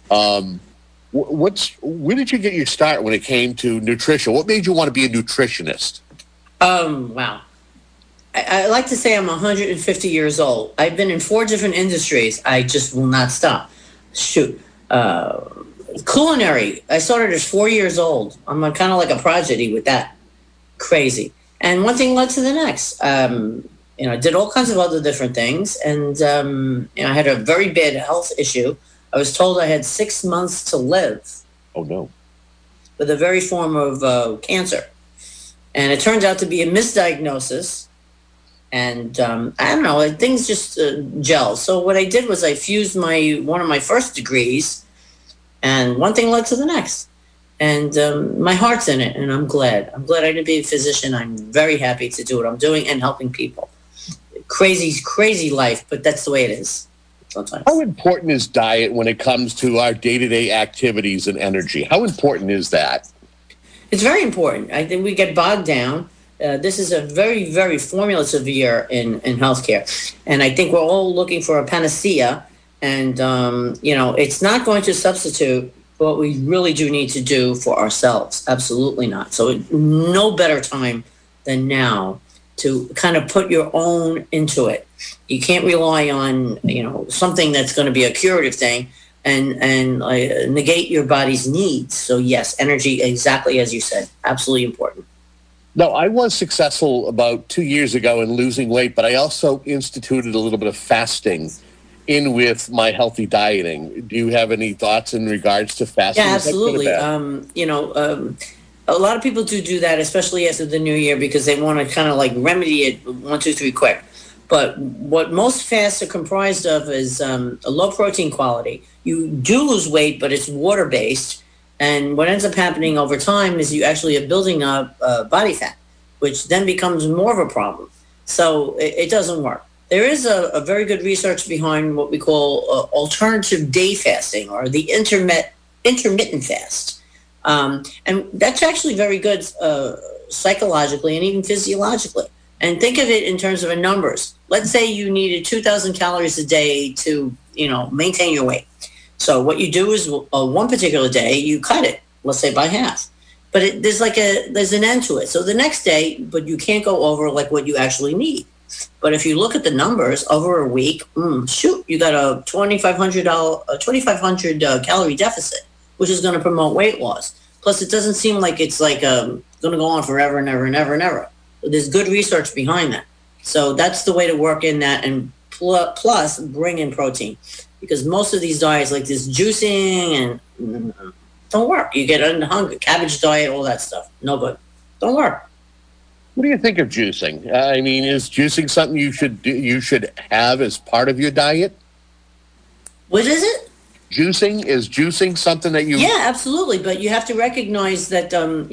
Where did you get your start when it came to nutrition? What made you want to be a nutritionist? Wow. I like to say I'm 150 years old. I've been in 4 different industries. I just will not stop. Shoot. Culinary. I started at 4 years old. I'm kind of like a prodigy with that. Crazy. And one thing led to the next. I did all kinds of other different things. And, I had a very bad health issue. I was told I had 6 months to live. Oh, no. With a very form of cancer. And it turned out to be a misdiagnosis. And I don't know, things just gel. So what I did was I fused one of my first degrees, and one thing led to the next. And my heart's in it, and I'm glad. I'm glad I didn't be a physician. I'm very happy to do what I'm doing and helping people. Crazy, crazy life, but that's the way it is sometimes. How important is diet when it comes to our day-to-day activities and energy? How important is that? It's very important. I think we get bogged down. This is a very, very formulative year in healthcare. And I think we're all looking for a panacea. And, it's not going to substitute what we really do need to do for ourselves. Absolutely not. So no better time than now to kind of put your own into it. You can't rely on, something that's going to be a curative thing and negate your body's needs. So yes, energy, exactly as you said, absolutely important. No, I was successful about 2 years ago in losing weight, but I also instituted a little bit of fasting in with my healthy dieting. Do you have any thoughts in regards to fasting? Yeah, absolutely. A lot of people do that, especially after the new year, because they want to kind of like remedy it 1, 2, 3 quick. But what most fasts are comprised of is a low protein quality. You do lose weight, but it's water-based. And what ends up happening over time is you actually are building up body fat, which then becomes more of a problem. So it doesn't work. There is a very good research behind what we call alternative day fasting, or the intermittent fast. And that's actually very good psychologically and even physiologically. And think of it in terms of numbers. Let's say you needed 2,000 calories a day to, maintain your weight. So what you do is one particular day, you cut it, let's say by half. But there's an end to it. So the next day, but you can't go over like what you actually need. But if you look at the numbers over a week, you got a 2,500 calorie deficit, which is going to promote weight loss. Plus, it doesn't seem like it's going to go on forever and ever and ever and ever. There's good research behind that. So that's the way to work in that, and plus bring in protein. Because most of these diets, like this juicing, and don't work. You get under hunger, cabbage diet, all that stuff. No good. Don't work. What do you think of juicing? I mean, is juicing something you should have as part of your diet? What is it? Juicing? Is juicing something that you... Yeah, absolutely. But you have to recognize that,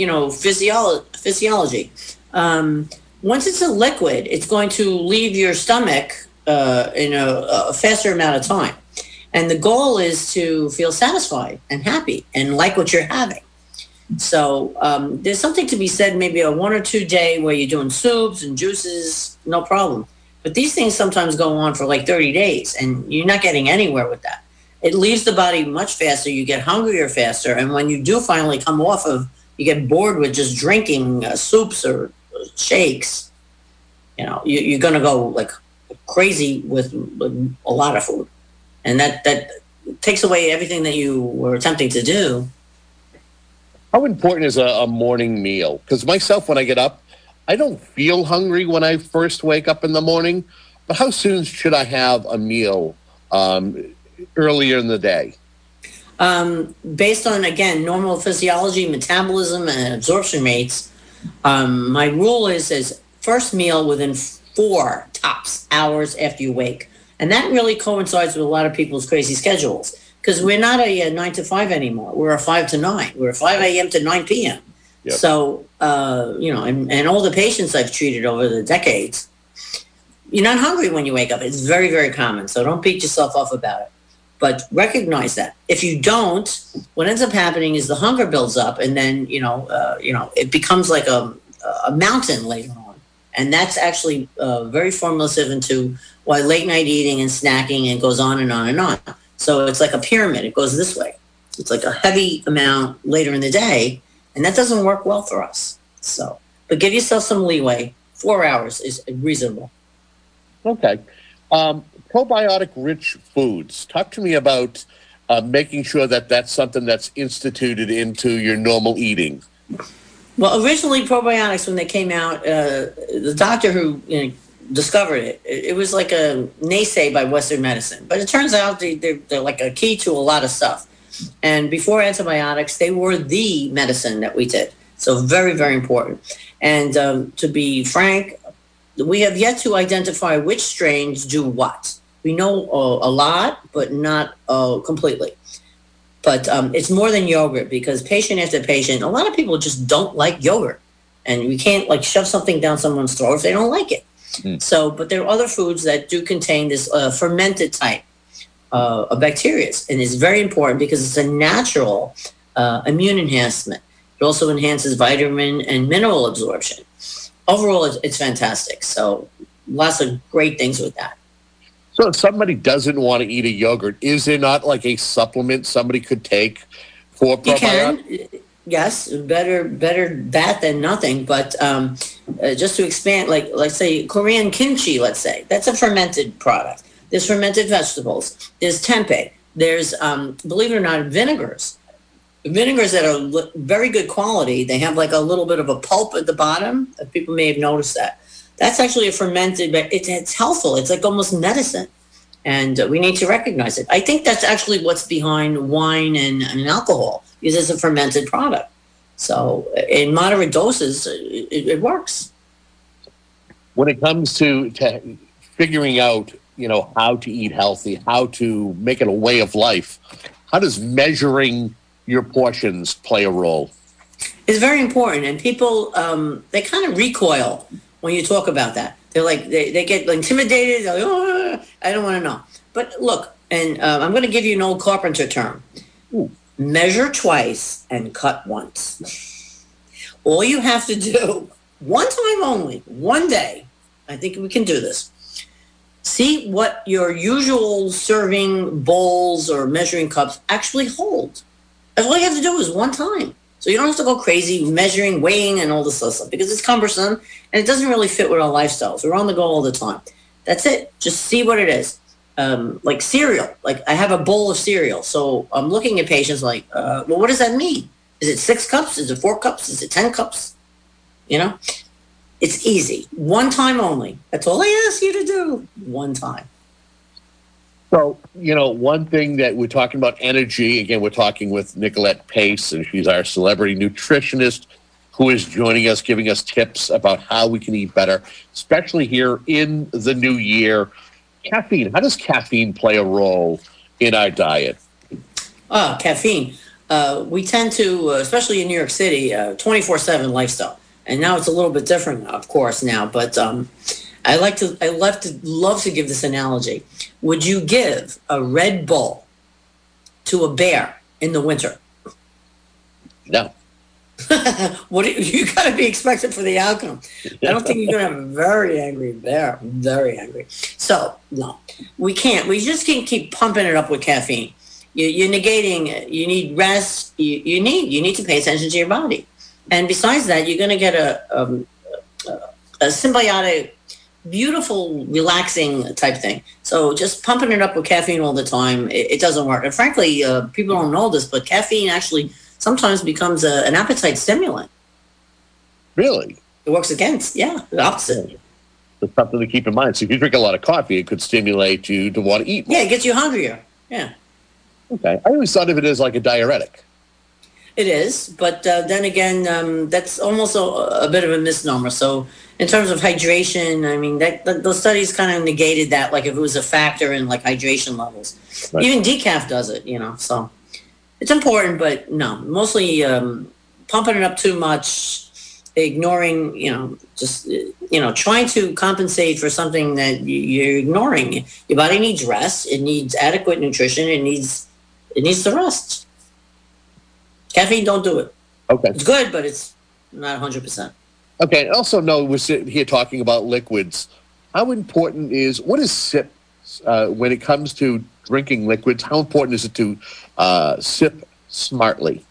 physiology. Once it's a liquid, it's going to leave your stomach in a faster amount of time. And the goal is to feel satisfied and happy and like what you're having. So there's something to be said, maybe a 1 or 2 day where you're doing soups and juices, no problem. But these things sometimes go on for like 30 days, and you're not getting anywhere with that. It leaves the body much faster. You get hungrier faster. And when you do finally come off of, you get bored with just drinking soups or shakes, you're going to go like crazy with a lot of food. And that takes away everything that you were attempting to do. How important is a morning meal? Because myself, when I get up, I don't feel hungry when I first wake up in the morning. But how soon should I have a meal earlier in the day? Based on, again, normal physiology, metabolism, and absorption rates, my rule is first meal within 4 tops hours after you wake. And that really coincides with a lot of people's crazy schedules, because we're not a 9 to 5 anymore. We're a 5 to 9. We're a 5 a.m. to 9 p.m. Yep. So, and all the patients I've treated over the decades, you're not hungry when you wake up. It's very, very common. So don't beat yourself up about it. But recognize that. If you don't, what ends up happening is the hunger builds up, and then it becomes like a mountain later on, and that's actually very formulative into why late night eating and snacking and goes on and on and on. So it's like a pyramid. It goes this way. It's like a heavy amount later in the day, and that doesn't work well for us. So, but give yourself some leeway. 4 hours is reasonable. Okay. Probiotic-rich foods. Talk to me about making sure that that's something that's instituted into your normal eating. Well, originally probiotics, when they came out, the doctor who discovered it, it was like a naysay by Western medicine. But it turns out they're like a key to a lot of stuff. And before antibiotics, they were the medicine that we did. So very, very important. And to be frank, we have yet to identify which strains do what. We know a lot, but not completely. But it's more than yogurt, because patient after patient, a lot of people just don't like yogurt. And we can't like shove something down someone's throat if they don't like it. So, but there are other foods that do contain this fermented type of bacteria. And it's very important because it's a natural immune enhancement. It also enhances vitamin and mineral absorption. Overall, it's fantastic. So lots of great things with that. So if somebody doesn't want to eat a yogurt, is there not like a supplement somebody could take for probiotics? You can, yes, better that than nothing. But just to expand, like let's say Korean kimchi, let's say, that's a fermented product. There's fermented vegetables. There's tempeh. There's, believe it or not, vinegars. Vinegars that are very good quality. They have like a little bit of a pulp at the bottom. People may have noticed that. That's actually a fermented, but it's helpful. It's like almost medicine. And we need to recognize it. I think that's actually what's behind wine and alcohol, because it's a fermented product. So in moderate doses, it works. When it comes to figuring out, how to eat healthy, how to make it a way of life, how does measuring your portions play a role? It's very important. And people, they kind of recoil when you talk about that. They're like, they get intimidated. They're like, oh, I don't want to know. But look, and I'm going to give you an old carpenter term. Measure twice and cut once. All you have to do, one time only, one day, I think we can do this. See what your usual serving bowls or measuring cups actually hold. That's all you have to do is one time. So you don't have to go crazy measuring, weighing, and all this other stuff, because it's cumbersome and it doesn't really fit with our lifestyles. We're on the go all the time. That's it. Just see what it is. Like cereal. Like I have a bowl of cereal. So I'm looking at patients like, well, what does that mean? Is it 6 cups? Is it 4 cups? Is it 10 cups? It's easy. One time only. That's all I ask you to do. One time. So, one thing that we're talking about energy, again, we're talking with Nicolette Pace, and she's our celebrity nutritionist who is joining us, giving us tips about how we can eat better, especially here in the new year. Caffeine. How does caffeine play a role in our diet? Caffeine. We tend to, especially in New York City, 24/7 lifestyle. And now it's a little bit different, of course, now. But I love to give this analogy. Would you give a Red Bull to a bear in the winter? No. You got to be expectant for the outcome. I don't think you're going to have a very angry bear. Very angry. So no, we can't. We just can't keep pumping it up with caffeine. You're negating. You need rest. You need to pay attention to your body. And besides that, you're going to get a symbiotic, beautiful, relaxing type thing. So just pumping it up with caffeine all the time, it doesn't work. And frankly, people don't know this, but caffeine actually sometimes becomes an appetite stimulant. Really? It works against, the opposite. That's something to keep in mind. So if you drink a lot of coffee, it could stimulate you to want to eat more. Yeah, it gets you hungrier. Yeah. Okay. I always thought of it as like a diuretic. It is, but then again, that's almost a bit of a misnomer. So in terms of hydration, I mean, those studies kind of negated that, like if it was a factor in like hydration levels. Right. Even decaf does it, so it's important, but no, mostly pumping it up too much, ignoring, trying to compensate for something that you're ignoring. Your body needs rest. It needs adequate nutrition. It needs the rest. Caffeine, don't do it. Okay. It's good, but it's not 100%. Okay. And also, we're sitting here talking about liquids. What is SIP when it comes to drinking liquids? How important is it to sip smartly?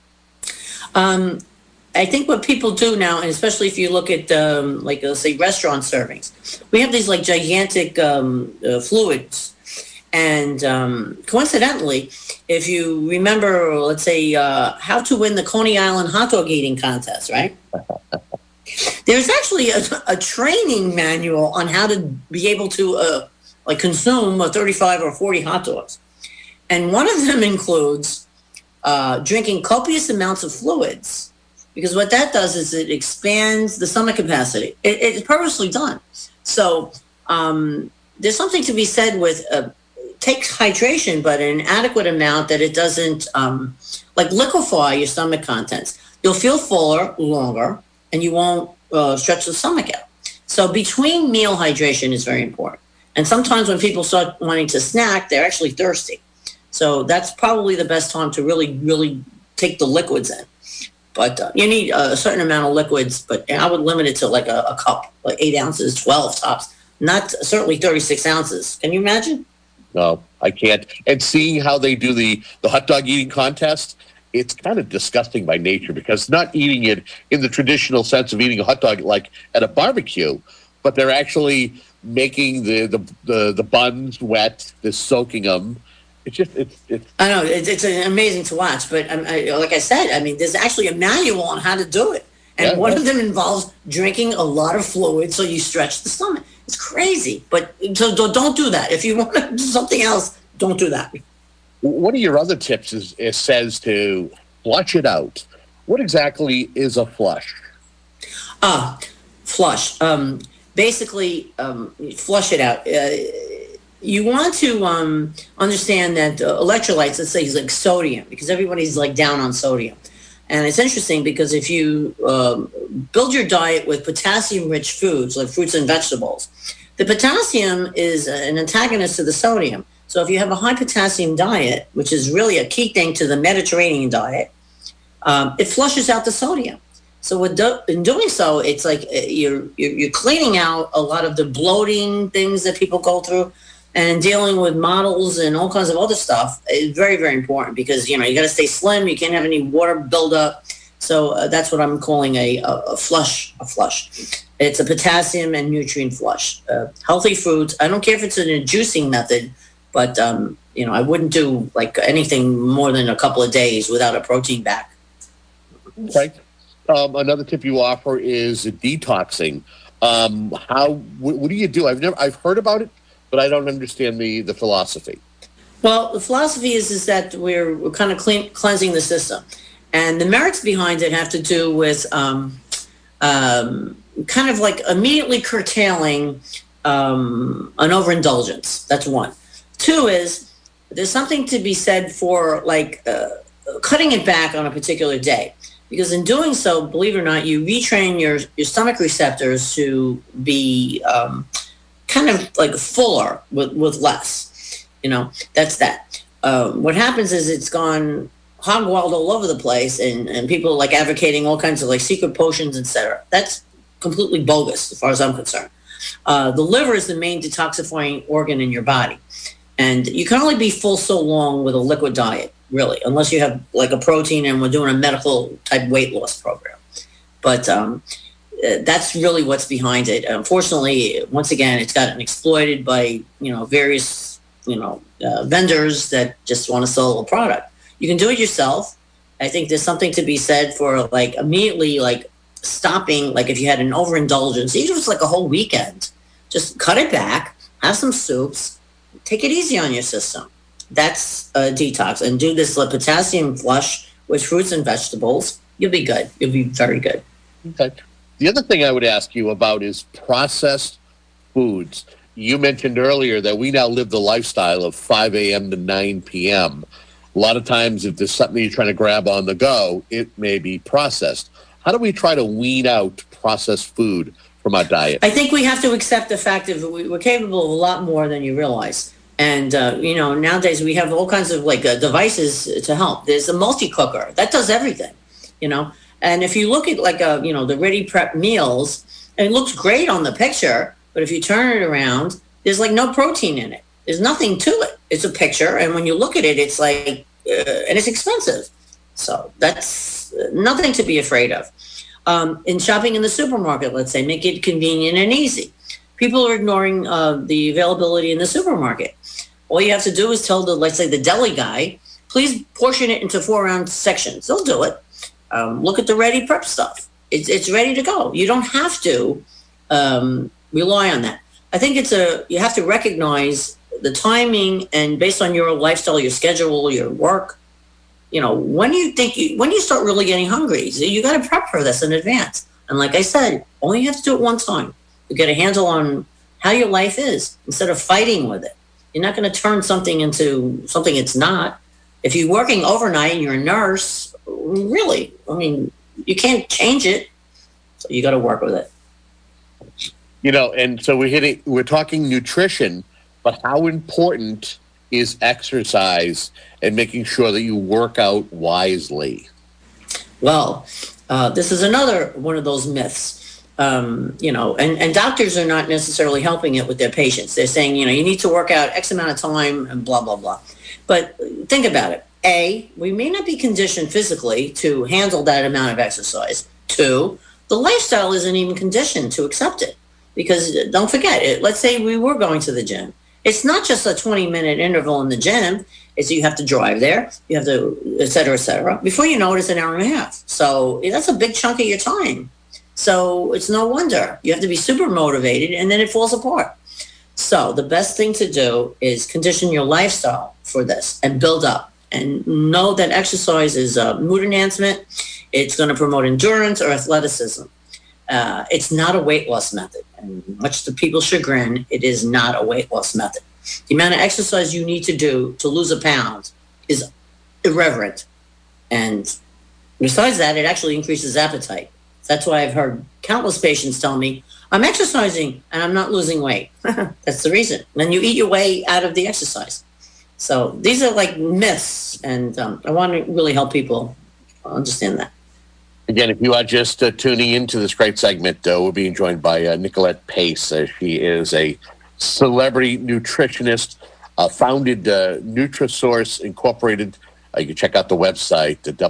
I think what people do now, and especially if you look at, let's say, restaurant servings, we have these, gigantic fluids. And coincidentally, if you remember, let's say, how to win the Coney Island hot dog eating contest, right? There's actually a training manual on how to be able to, consume 35 or 40 hot dogs. And one of them includes drinking copious amounts of fluids. Because what that does is it expands the stomach capacity. It's purposely done. So there's something to be said with take hydration, but an adequate amount that it doesn't liquefy your stomach contents. You'll feel fuller longer, and you won't stretch the stomach out. So between meal hydration is very important. And sometimes when people start wanting to snack, they're actually thirsty. So that's probably the best time to really, really take the liquids in. But you need a certain amount of liquids, but I would limit it to a cup, 8 ounces, 12 tops, not certainly 36 ounces. Can you imagine? No, I can't. And seeing how they do the hot dog eating contest, it's kind of disgusting by nature because not eating it in the traditional sense of eating a hot dog like at a barbecue, but they're actually making the buns wet, they're soaking them. It's I know it's amazing to watch, but like I said, there's actually a manual on how to do it, and one of them involves drinking a lot of fluid so you stretch the stomach. It's crazy, but so don't do that. If you want to do something else, don't do that. One of your other tips is says to flush it out. What exactly is a flush? Flush. Basically, flush it out. You want to understand that electrolytes, let's say, like sodium, because everybody's down on sodium. And it's interesting because if you build your diet with potassium-rich foods, like fruits and vegetables, the potassium is an antagonist to the sodium. So if you have a high potassium diet, which is really a key thing to the Mediterranean diet, it flushes out the sodium. So in doing so, it's like you're cleaning out a lot of the bloating things that people go through. And dealing with models and all kinds of other stuff is very, very important because, you got to stay slim. You can't have any water buildup. So that's what I'm calling a flush. It's a potassium and nutrient flush. Healthy foods. I don't care if it's in a juicing method, but, I wouldn't do anything more than a couple of days without a protein back. Right. Another tip you offer is detoxing. What do you do? I've heard about it, but I don't understand the philosophy. Well, the philosophy is that we're kind of cleansing the system. And the merits behind it have to do with kind of immediately curtailing an overindulgence. That's one. Two is there's something to be said for cutting it back on a particular day. Because in doing so, believe it or not, you retrain your stomach receptors to be kind of fuller with less. That's that. What happens is it's gone hog wild all over the place, and people advocating all kinds of secret potions, etc. That's completely bogus as far as I'm concerned. The liver is the main detoxifying organ in your body, and you can only be full so long with a liquid diet, really, unless you have a protein and we're doing a medical type weight loss program. But that's really what's behind it. Unfortunately, once again, it's gotten exploited by various vendors that just want to sell a product. You can do it yourself. I think there's something to be said for immediately stopping. If you had an overindulgence, even if it's a whole weekend, just cut it back. Have some soups. Take it easy on your system. That's a detox, and do this potassium flush with fruits and vegetables. You'll be good. You'll be very good. Okay. The other thing I would ask you about is processed foods. You mentioned earlier that we now live the lifestyle of 5 a.m. to 9 p.m. A lot of times if there's something you're trying to grab on the go, it may be processed. How do we try to wean out processed food from our diet? I think we have to accept the fact that we're capable of a lot more than you realize. And, nowadays we have all kinds of devices to help. There's a multi-cooker that does everything, And if you look at the ready prep meals, it looks great on the picture, but if you turn it around, there's no protein in it. There's nothing to it. It's a picture, and when you look at it, it's and it's expensive. So that's nothing to be afraid of. In shopping in the supermarket, let's say, make it convenient and easy. People are ignoring the availability in the supermarket. All you have to do is tell let's say the deli guy, please portion it into 4-ounce sections. They'll do it. Look at the ready prep stuff. It's ready to go. You don't have to rely on that. I think you have to recognize the timing, and based on your lifestyle, your schedule, your work, when you start really getting hungry, you got to prep for this in advance. And like I said, only you have to do it one time to get a handle on how your life is instead of fighting with it. You're not going to turn something into something it's not. If you're working overnight and you're a nurse, really, you can't change it. So you got to work with it. And so we're talking nutrition, but how important is exercise and making sure that you work out wisely? Well, this is another one of those myths, and doctors are not necessarily helping it with their patients. They're saying, you need to work out X amount of time and blah, blah, blah. But think about it. A, we may not be conditioned physically to handle that amount of exercise. 2, the lifestyle isn't even conditioned to accept it. Because don't forget it. Let's say we were going to the gym. It's not just a 20-minute interval in the gym. It's you have to drive there. You have to, et cetera, et cetera. Before you know it, it's an hour and a half. So that's a big chunk of your time. So it's no wonder. You have to be super motivated, and then it falls apart. So the best thing to do is condition your lifestyle for this and build up. And know that exercise is a mood enhancement. It's going to promote endurance or athleticism. It's not a weight loss method. And much to people's chagrin, it is not a weight loss method. The amount of exercise you need to do to lose a pound is irreverent. And besides that, it actually increases appetite. That's why I've heard countless patients tell me, I'm exercising and I'm not losing weight. That's the reason. Then you eat your way out of the exercise. So these are myths, and I want to really help people understand that. Again, if you are just tuning into this great segment, we're being joined by Nicolette Pace. She is a celebrity nutritionist, founded Nutrisource Incorporated. You can check out the website at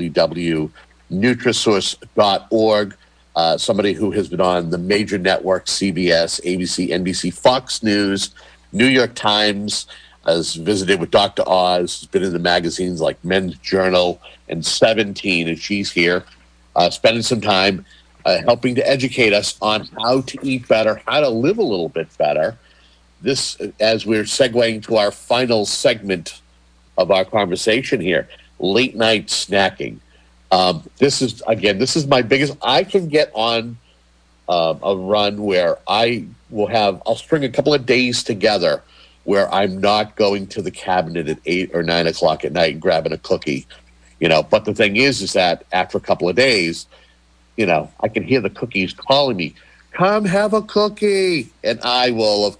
www.nutrisource.org. Somebody who has been on the major networks, CBS, ABC, NBC, Fox News, New York Times, has visited with Dr. Oz, has been in the magazines like Men's Journal and 17, and she's here spending some time helping to educate us on how to eat better, how to live a little bit better. This, as we're segueing to our final segment of our conversation here, late night snacking. This is my biggest. I can get on a run where I'll string a couple of days together where I'm not going to the cabinet at 8 or 9 o'clock at night and grabbing a cookie, But the thing is that after a couple of days, I can hear the cookies calling me, come have a cookie. And I will,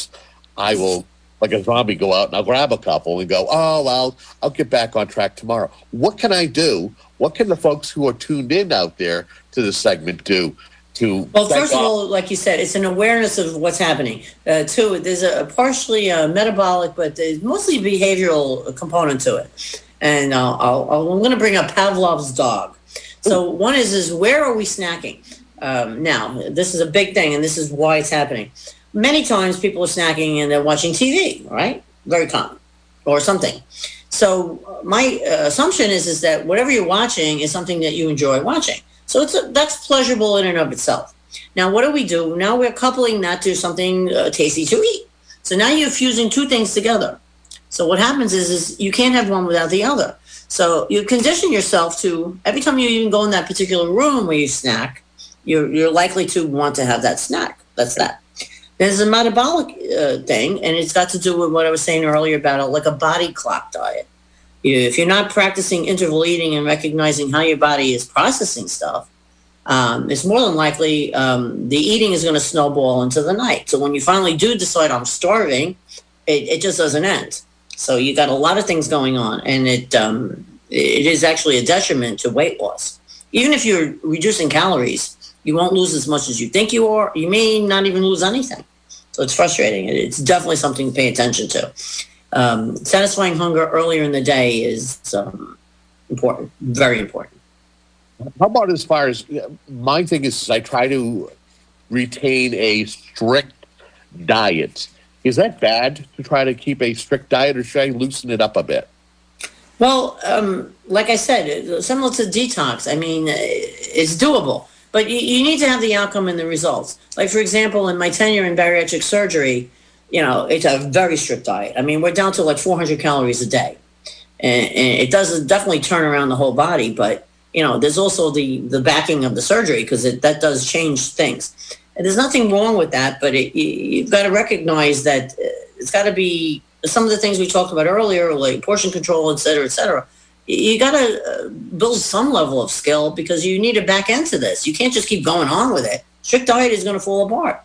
like a zombie, go out and I'll grab a couple and go, I'll get back on track tomorrow. What can I do? What can the folks who are tuned in out there to this segment do? Well, first of all, like you said, it's an awareness of what's happening. 2, there's a partially metabolic, but there's mostly behavioral component to it. And I'm going to bring up Pavlov's dog. So one is where are we snacking? Now, this is a big thing, and this is why it's happening. Many times people are snacking and they're watching TV, right? Very common, or something. So my assumption is that whatever you're watching is something that you enjoy watching. So that's pleasurable in and of itself. Now, what do? Now we're coupling that to something tasty to eat. So now you're fusing two things together. So what happens is you can't have one without the other. So you condition yourself to, every time you even go in that particular room where you snack, you're likely to want to have that snack. That's that. There's a metabolic thing, and it's got to do with what I was saying earlier about a body clock diet. If you're not practicing interval eating and recognizing how your body is processing stuff, it's more than likely the eating is going to snowball into the night. So when you finally do decide I'm starving, it just doesn't end. So you got a lot of things going on, and it is actually a detriment to weight loss. Even if you're reducing calories, you won't lose as much as you think you are. You may not even lose anything. So it's frustrating. It's definitely something to pay attention to. Satisfying hunger earlier in the day is important, very important. How about as far as, my thing is I try to retain a strict diet. Is that bad to try to keep a strict diet, or should I loosen it up a bit? Well, like I said, similar to detox, I mean, it's doable. But you need to have the outcome and the results. Like, for example, in my tenure in bariatric surgery, it's a very strict diet. I mean, we're down to like 400 calories a day. And it does definitely turn around the whole body. But, there's also the backing of the surgery, because that does change things. And there's nothing wrong with that, but you've got to recognize that it's got to be some of the things we talked about earlier, like portion control, et cetera, et cetera. You got to build some level of skill, because you need to back into this. You can't just keep going on with it. Strict diet is going to fall apart.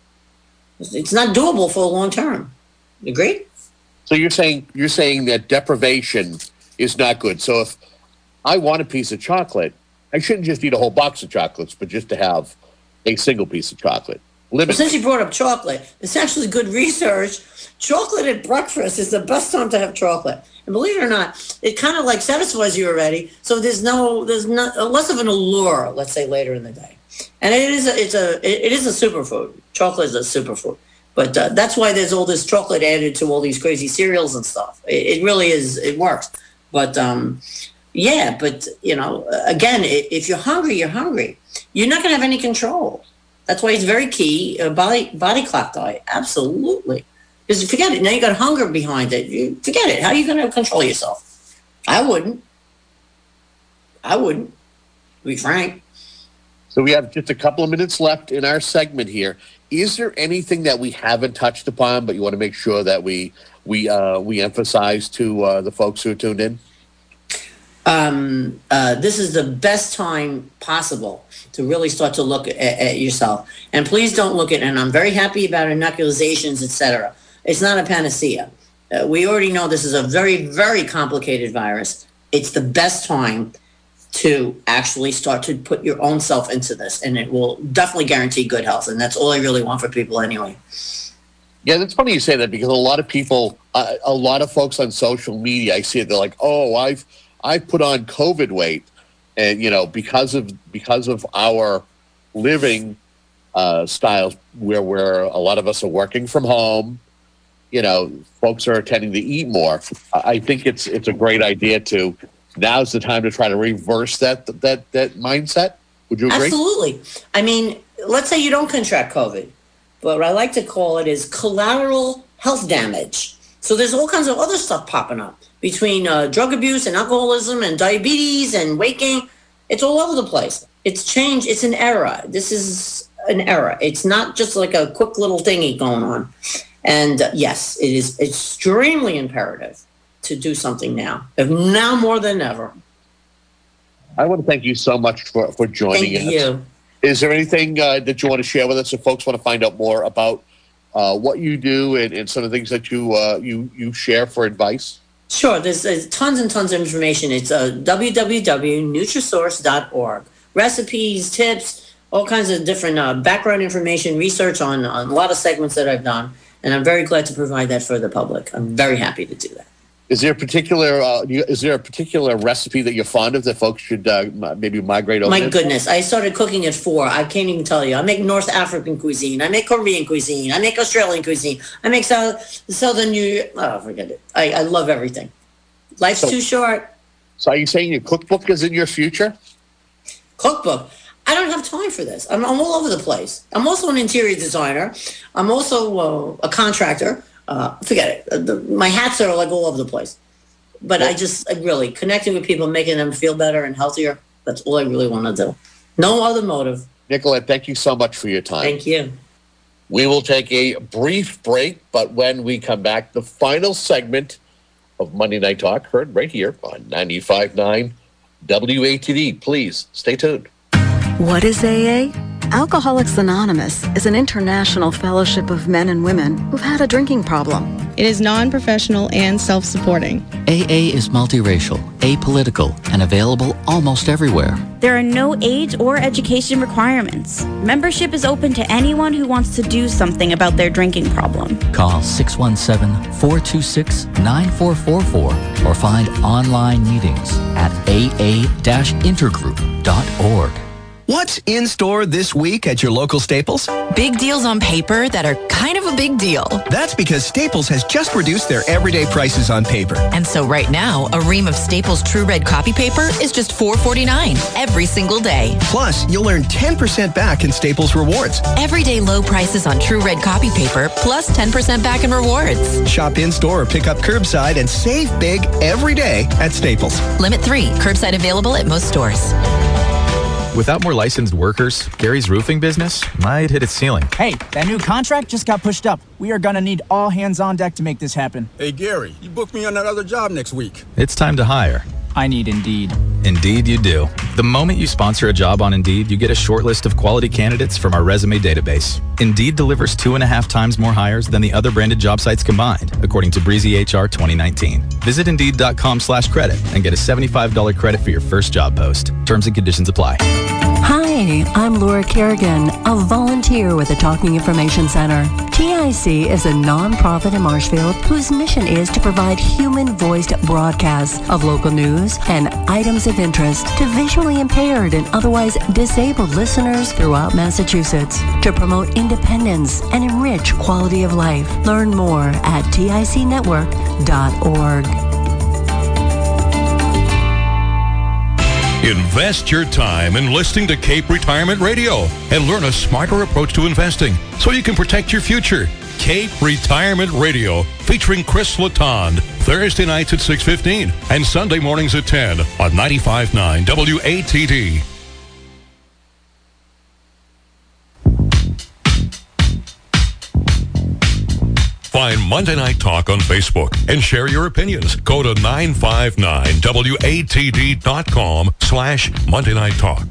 It's not doable for the long term. Agree? So you're saying that deprivation is not good. So if I want a piece of chocolate, I shouldn't just eat a whole box of chocolates, but just to have a single piece of chocolate. Well, since you brought up chocolate, it's actually good research. Chocolate at breakfast is the best time to have chocolate. And believe it or not, it kind of like satisfies you already. So there's not less of an allure, let's say, later in the day. And it is a superfood. Chocolate is a superfood. But that's why there's all this chocolate added to all these crazy cereals and stuff. It really is. It works. But yeah, but again, if you're hungry, you're hungry. You're not going to have any control. That's why it's very key. Body clock diet, absolutely. Because forget it. Now you got hunger behind it. Forget it. How are you going to control yourself? I wouldn't. To be frank. So we have just a couple of minutes left in our segment here. Is there anything that we haven't touched upon, but you want to make sure that we emphasize to the folks who are tuned in? This is the best time possible to really start to look at yourself. And please don't look at, and I'm very happy about inoculations, etc. It's not a panacea. We already know this is a very, very complicated virus. It's the best time to actually start to put your own self into this, and it will definitely guarantee good health. And that's all I really want for people anyway. Yeah, that's funny you say that, because a lot of people, a lot of folks on social media, I see it, they're like, oh, I've put on COVID weight, and because of our living styles, where a lot of us are working from home, folks are tending to eat more. I think it's a great idea to. Now's the time to try to reverse that mindset. Would you agree? Absolutely. I mean, let's say you don't contract COVID, but what I like to call it is collateral health damage. So there's all kinds of other stuff popping up between drug abuse and alcoholism and diabetes and weight gain. It's all over the place. It's changed. It's an era. This is an era. It's not just like a quick little thingy going on. And yes, it is extremely imperative to do something now, if now more than ever. I want to thank you so much for joining us. Thank you. Is there anything that you want to share with us if folks want to find out more about what you do and some of the things that you share for advice? Sure. There's tons and tons of information. It's www.nutrisource.org. Recipes, tips, all kinds of different background information, research on a lot of segments that I've done. And I'm very glad to provide that for the public. I'm very happy to do that. Is there a particular recipe that you're fond of that folks should maybe migrate over? My goodness, I started cooking at 4. I can't even tell you. I make North African cuisine. I make Korean cuisine. I make Australian cuisine. I make Southern New York. Oh, forget it. I love everything. Life's too short. So are you saying your cookbook is in your future? Cookbook? I don't have time for this. I'm all over the place. I'm also an interior designer. I'm also a contractor. Forget it. My hats are like all over the place. But I really connecting with people, making them feel better and healthier. That's all I really want to do. No other motive. Nicolette, thank you so much for your time. Thank you. We will take a brief break, but when we come back, the final segment of Monday Night Talk, heard right here on 95.9 WATD. Please stay tuned. What is AA? Alcoholics Anonymous is an international fellowship of men and women who've had a drinking problem. It is non-professional and self-supporting. AA is multiracial, apolitical, and available almost everywhere. There are no age or education requirements. Membership is open to anyone who wants to do something about their drinking problem. Call 617-426-9444 or find online meetings at aa-intergroup.org. What's in store this week at your local Staples? Big deals on paper that are kind of a big deal. That's because Staples has just reduced their everyday prices on paper. And so right now, a ream of Staples True Red copy paper is just $4.49 every single day. Plus, you'll earn 10% back in Staples rewards. Everyday low prices on True Red copy paper plus 10% back in rewards. Shop in-store or pick up curbside and save big every day at Staples. Limit 3. Curbside available at most stores. Without more licensed workers, Gary's roofing business might hit its ceiling. Hey, that new contract just got pushed up. We are going to need all hands on deck to make this happen. Hey, Gary, you booked me on that other job next week. It's time to hire. I need Indeed. Indeed you do. The moment you sponsor a job on Indeed, you get a short list of quality candidates from our resume database. Indeed delivers 2.5 times more hires than the other branded job sites combined, according to Breezy HR 2019. Visit Indeed.com/credit and get a $75 credit for your first job post. Terms and conditions apply. Hi, I'm Laura Kerrigan, a volunteer with the Talking Information Center. TIC is a nonprofit in Marshfield whose mission is to provide human-voiced broadcasts of local news and items of interest to visually impaired and otherwise disabled listeners throughout Massachusetts to promote independence and enrich quality of life. Learn more at ticnetwork.org. Invest your time in listening to Cape Retirement Radio and learn a smarter approach to investing so you can protect your future. Cape Retirement Radio featuring Chris Latond, Thursday nights at 6:15 and Sunday mornings at 10 on 95.9 WATD. Find Monday Night Talk on Facebook and share your opinions. Go to 959WATD.com/Monday Night Talk.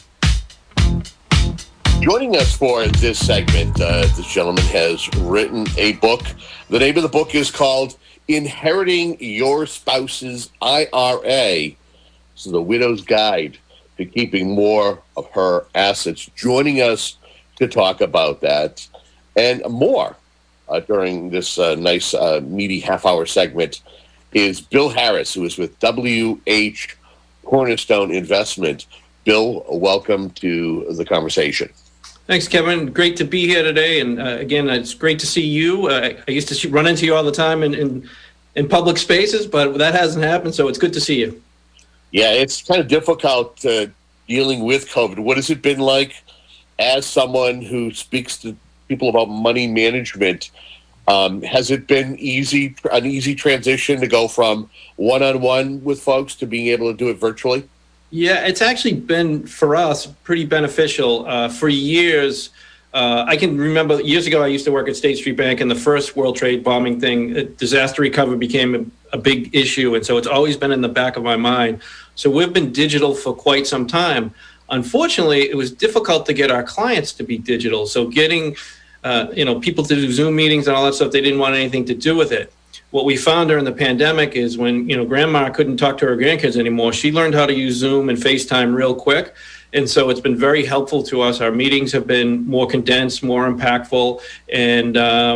Joining us for this segment, this gentleman has written a book. The name of the book is called Inheriting Your Spouse's IRA. This is the widow's guide to keeping more of her assets. Joining us to talk about that and more during this nice, meaty half-hour segment is Bill Harris, who is with WH Cornerstone Investment. Bill, welcome to the conversation. Thanks, Kevin. Great to be here today. And again, it's great to see you. I used to run into you all the time in public spaces, but that hasn't happened, so it's good to see you. Yeah, it's kind of difficult dealing with COVID. What has it been like as someone who speaks to people about money management? Has it been an easy transition to go from one-on-one with folks to being able to do it virtually? Yeah, it's actually been, for us, pretty beneficial. For years, I can remember years ago, I used to work at State Street Bank, and the first World Trade bombing thing, disaster recovery became a big issue, and so it's always been in the back of my mind. So we've been digital for quite some time. Unfortunately, it was difficult to get our clients to be digital. So getting people to do Zoom meetings and all that stuff, they didn't want anything to do with it. What we found during the pandemic is when, grandma couldn't talk to her grandkids anymore, she learned how to use Zoom and FaceTime real quick. And so it's been very helpful to us. Our meetings have been more condensed, more impactful, and,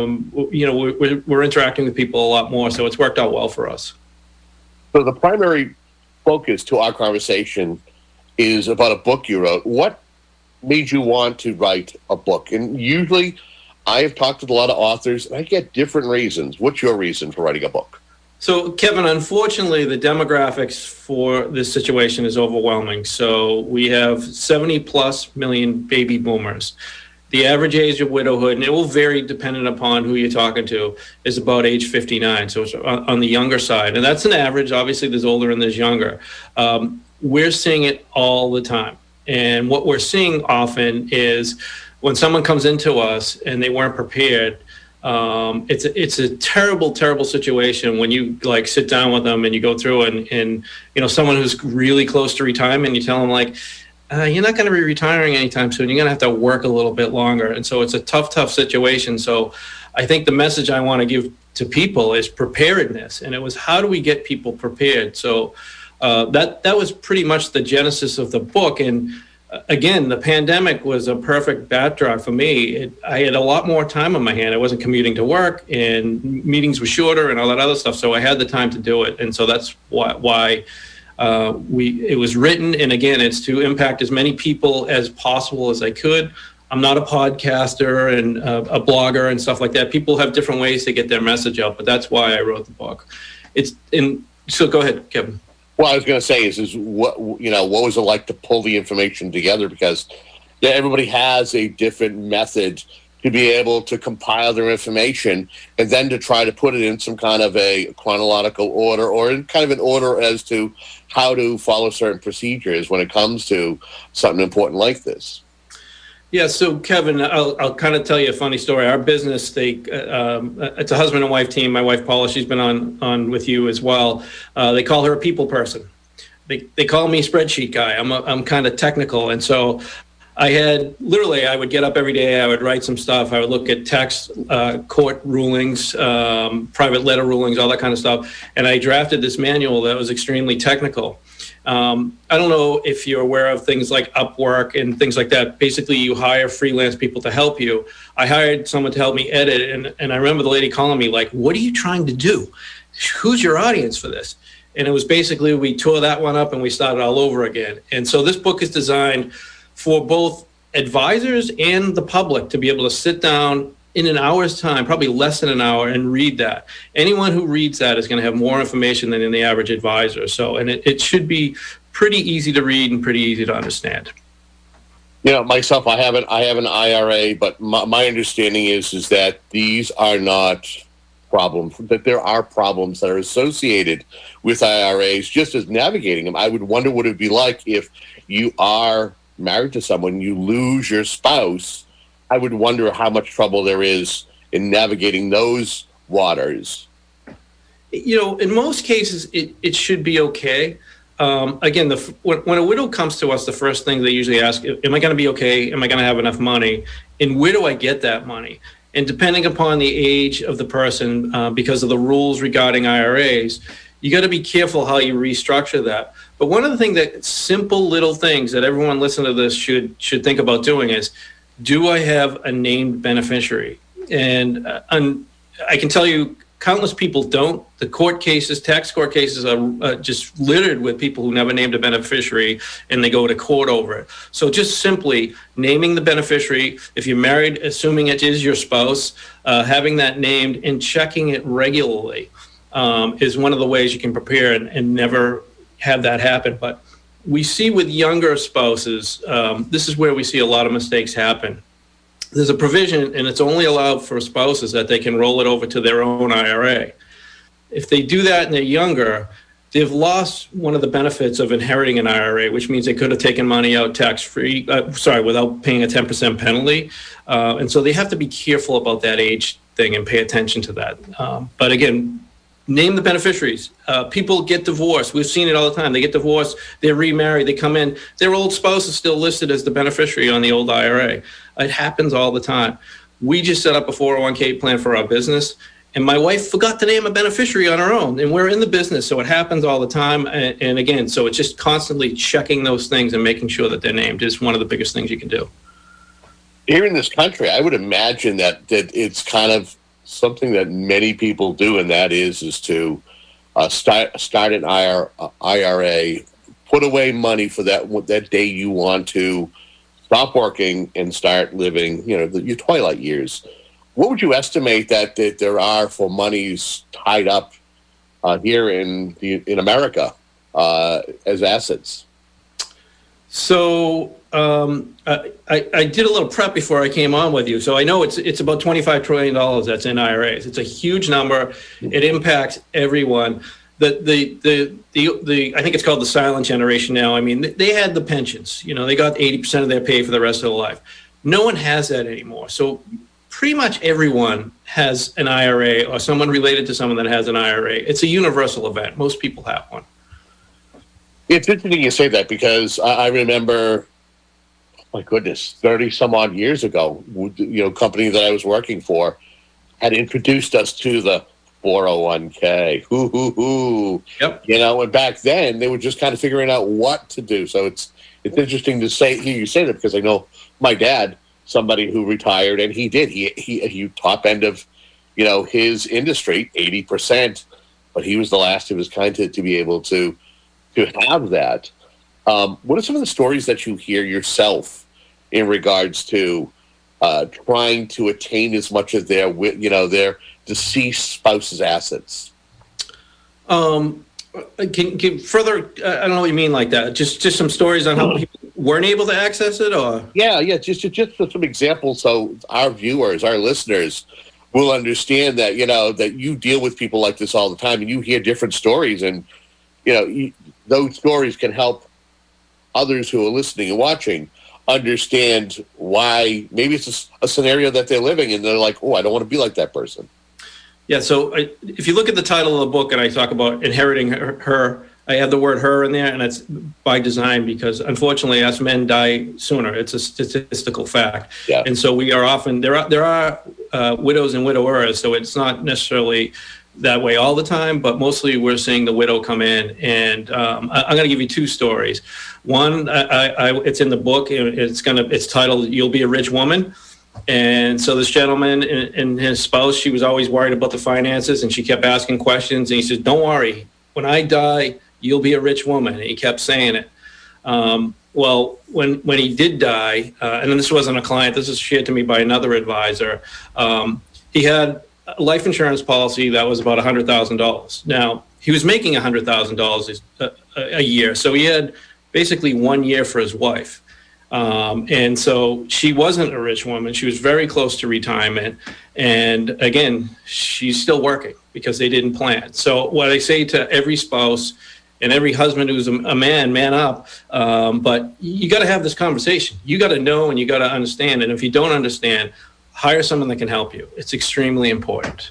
we're interacting with people a lot more. So it's worked out well for us. So the primary focus to our conversation is about a book you wrote. What made you want to write a book? And usually I have talked with a lot of authors, and I get different reasons. What's your reason for writing a book? So, Kevin, unfortunately, the demographics for this situation is overwhelming. So we have 70-plus million baby boomers. The average age of widowhood, and it will vary dependent upon who you're talking to, is about age 59. So it's on the younger side. And that's an average. Obviously, there's older and there's younger. We're seeing it all the time. And what we're seeing often is when someone comes into us and they weren't prepared, it's a terrible, terrible situation when you sit down with them and you go through and someone who's really close to retirement, you tell them you're not going to be retiring anytime soon. You're going to have to work a little bit longer. And so it's a tough situation. So I think the message I want to give to people is preparedness. And it was, how do we get people prepared? So that was pretty much the genesis of the book. And again, the pandemic was a perfect backdrop for me. I had a lot more time on my hand. I wasn't commuting to work, and meetings were shorter and all that other stuff. So I had the time to do it. And so that's why it was written. And again, it's to impact as many people as possible as I could. I'm not a podcaster and a blogger and stuff like that. People have different ways to get their message out, but that's why I wrote the book. So go ahead, Kevin. Well, I was going to say is what was it like to pull the information together? Because everybody has a different method to be able to compile their information and then to try to put it in some kind of a chronological order, or in kind of an order as to how to follow certain procedures when it comes to something important like this. Yeah, so Kevin, I'll kind of tell you a funny story. Our business, it's a husband and wife team. My wife Paula, she's been on with you as well. They call her a people person. They call me spreadsheet guy. I'm kind of technical, and so I would get up every day. I would write some stuff. I would look at text, court rulings, private letter rulings, all that kind of stuff. And I drafted this manual that was extremely technical. I don't know if you're aware of things like Upwork and things like that. Basically, you hire freelance people to help you. I hired someone to help me edit, and I remember the lady calling me like, "What are you trying to do? Who's your audience for this?" And it was basically, we tore that one up and we started all over again. And so this book is designed for both advisors and the public to be able to sit down in an hour's time, probably less than an hour, and read that. Anyone who reads that is going to have more information than the average advisor. So, and it should be pretty easy to read and pretty easy to understand. Myself, I have an IRA, but my understanding is that these are not problems, that there are problems that are associated with IRAs, just as navigating them. I would wonder what it would be like if you are married to someone, you lose your spouse. I would wonder how much trouble there is in navigating those waters. In most cases, it should be okay. Again, when a widow comes to us, the first thing they usually ask, am I going to be okay? Am I going to have enough money? And where do I get that money? And depending upon the age of the person, because of the rules regarding IRAs, you got to be careful how you restructure that. But one of the things that simple little things that everyone listening to this should think about doing is, do I have a named beneficiary? And I can tell you, countless people don't. The court cases, tax court cases, are just littered with people who never named a beneficiary, and they go to court over it. So just simply naming the beneficiary, if you're married, assuming it is your spouse, having that named and checking it regularly is one of the ways you can prepare and never have that happen. But we see with younger spouses, this is where we see a lot of mistakes happen. There's a provision, and it's only allowed for spouses, that they can roll it over to their own IRA. If they do that and they're younger, they've lost one of the benefits of inheriting an IRA, which means they could have taken money out tax-free, without paying a 10% penalty. And so they have to be careful about that age thing and pay attention to that. But again, name the beneficiaries. People get divorced. We've seen it all the time. They get divorced, they're remarried, they come in, their old spouse is still listed as the beneficiary on the old IRA. It happens all the time. We just set up a 401k plan for our business, and my wife forgot to name a beneficiary on her own, and we're in the business, so it happens all the time. And again, so it's just constantly checking those things and making sure that they're named is one of the biggest things you can do. Here in this country, I would imagine that it's kind of something that many people do, and that is to start an IRA, put away money for that day you want to stop working and start living, your twilight years. What would you estimate that there are for monies tied up here in America as assets? So I did a little prep before I came on with you. So I know it's about $25 trillion that's in IRAs. It's a huge number. It impacts everyone. The I think it's called the silent generation now. I mean, they had the pensions. They got 80% of their pay for the rest of their life. No one has that anymore. So pretty much everyone has an IRA or someone related to someone that has an IRA. It's a universal event. Most people have one. It's interesting you say that, because I remember my goodness, 30 some odd years ago, company that I was working for had introduced us to the 401k. Yep. And back then they were just kind of figuring out what to do. So it's interesting to hear you say that, because I know my dad, somebody who retired, and he top end of, his industry, 80%, but he was the last of his kind to be able to have that. What are some of the stories that you hear yourself in regards to trying to attain as much of their deceased spouse's assets? Can further? I don't know what you mean like that. Just some stories on how people weren't able to access it, or just some examples, so our viewers, our listeners, will understand that that you deal with people like this all the time, and you hear different stories, and those stories can help others who are listening and watching understand why maybe it's a scenario that they're living and they're like, oh, I don't want to be like that person. Yeah, so if you look at the title of the book, and I talk about inheriting her, I have the word her in there, and that's by design, because unfortunately us men die sooner. It's a statistical fact. Yeah. And so we are often, there are widows and widowers, so it's not necessarily that way all the time, but mostly we're seeing the widow come in. And I'm going to give you two stories. One, it's in the book. It's titled "You'll Be a Rich Woman." And so this gentleman and his spouse, she was always worried about the finances, and she kept asking questions. And he says, "Don't worry, when I die, you'll be a rich woman." And he kept saying it. Well, when he did die, and then this wasn't a client, this was shared to me by another advisor. He had a life insurance policy that was about $100,000. Now, he was making $100,000 a year, so he had basically 1 year for his wife. And so she wasn't a rich woman. She was very close to retirement. And again, she's still working because they didn't plan. So what I say to every spouse and every husband who's a man up, but you got to have this conversation. You got to know and you got to understand. And if you don't understand, hire someone that can help you. It's extremely important.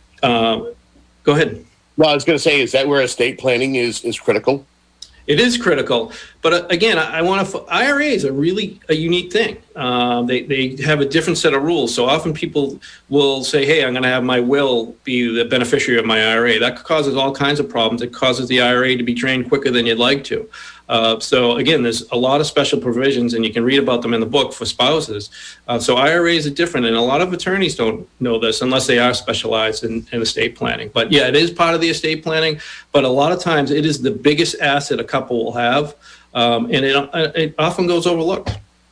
Go ahead. Well, I was going to say, is that where estate planning is critical? It is critical, but again, IRAs are really a unique thing. They have a different set of rules. So often people will say, "Hey, I'm going to have my will be the beneficiary of my IRA." That causes all kinds of problems. It causes the IRA to be drained quicker than you'd like to. So again, there's a lot of special provisions, and you can read about them in the book for spouses. So IRAs are different, and a lot of attorneys don't know this unless they are specialized in estate planning. But yeah, it is part of the estate planning, but a lot of times it is the biggest asset a couple will have, and it often goes overlooked.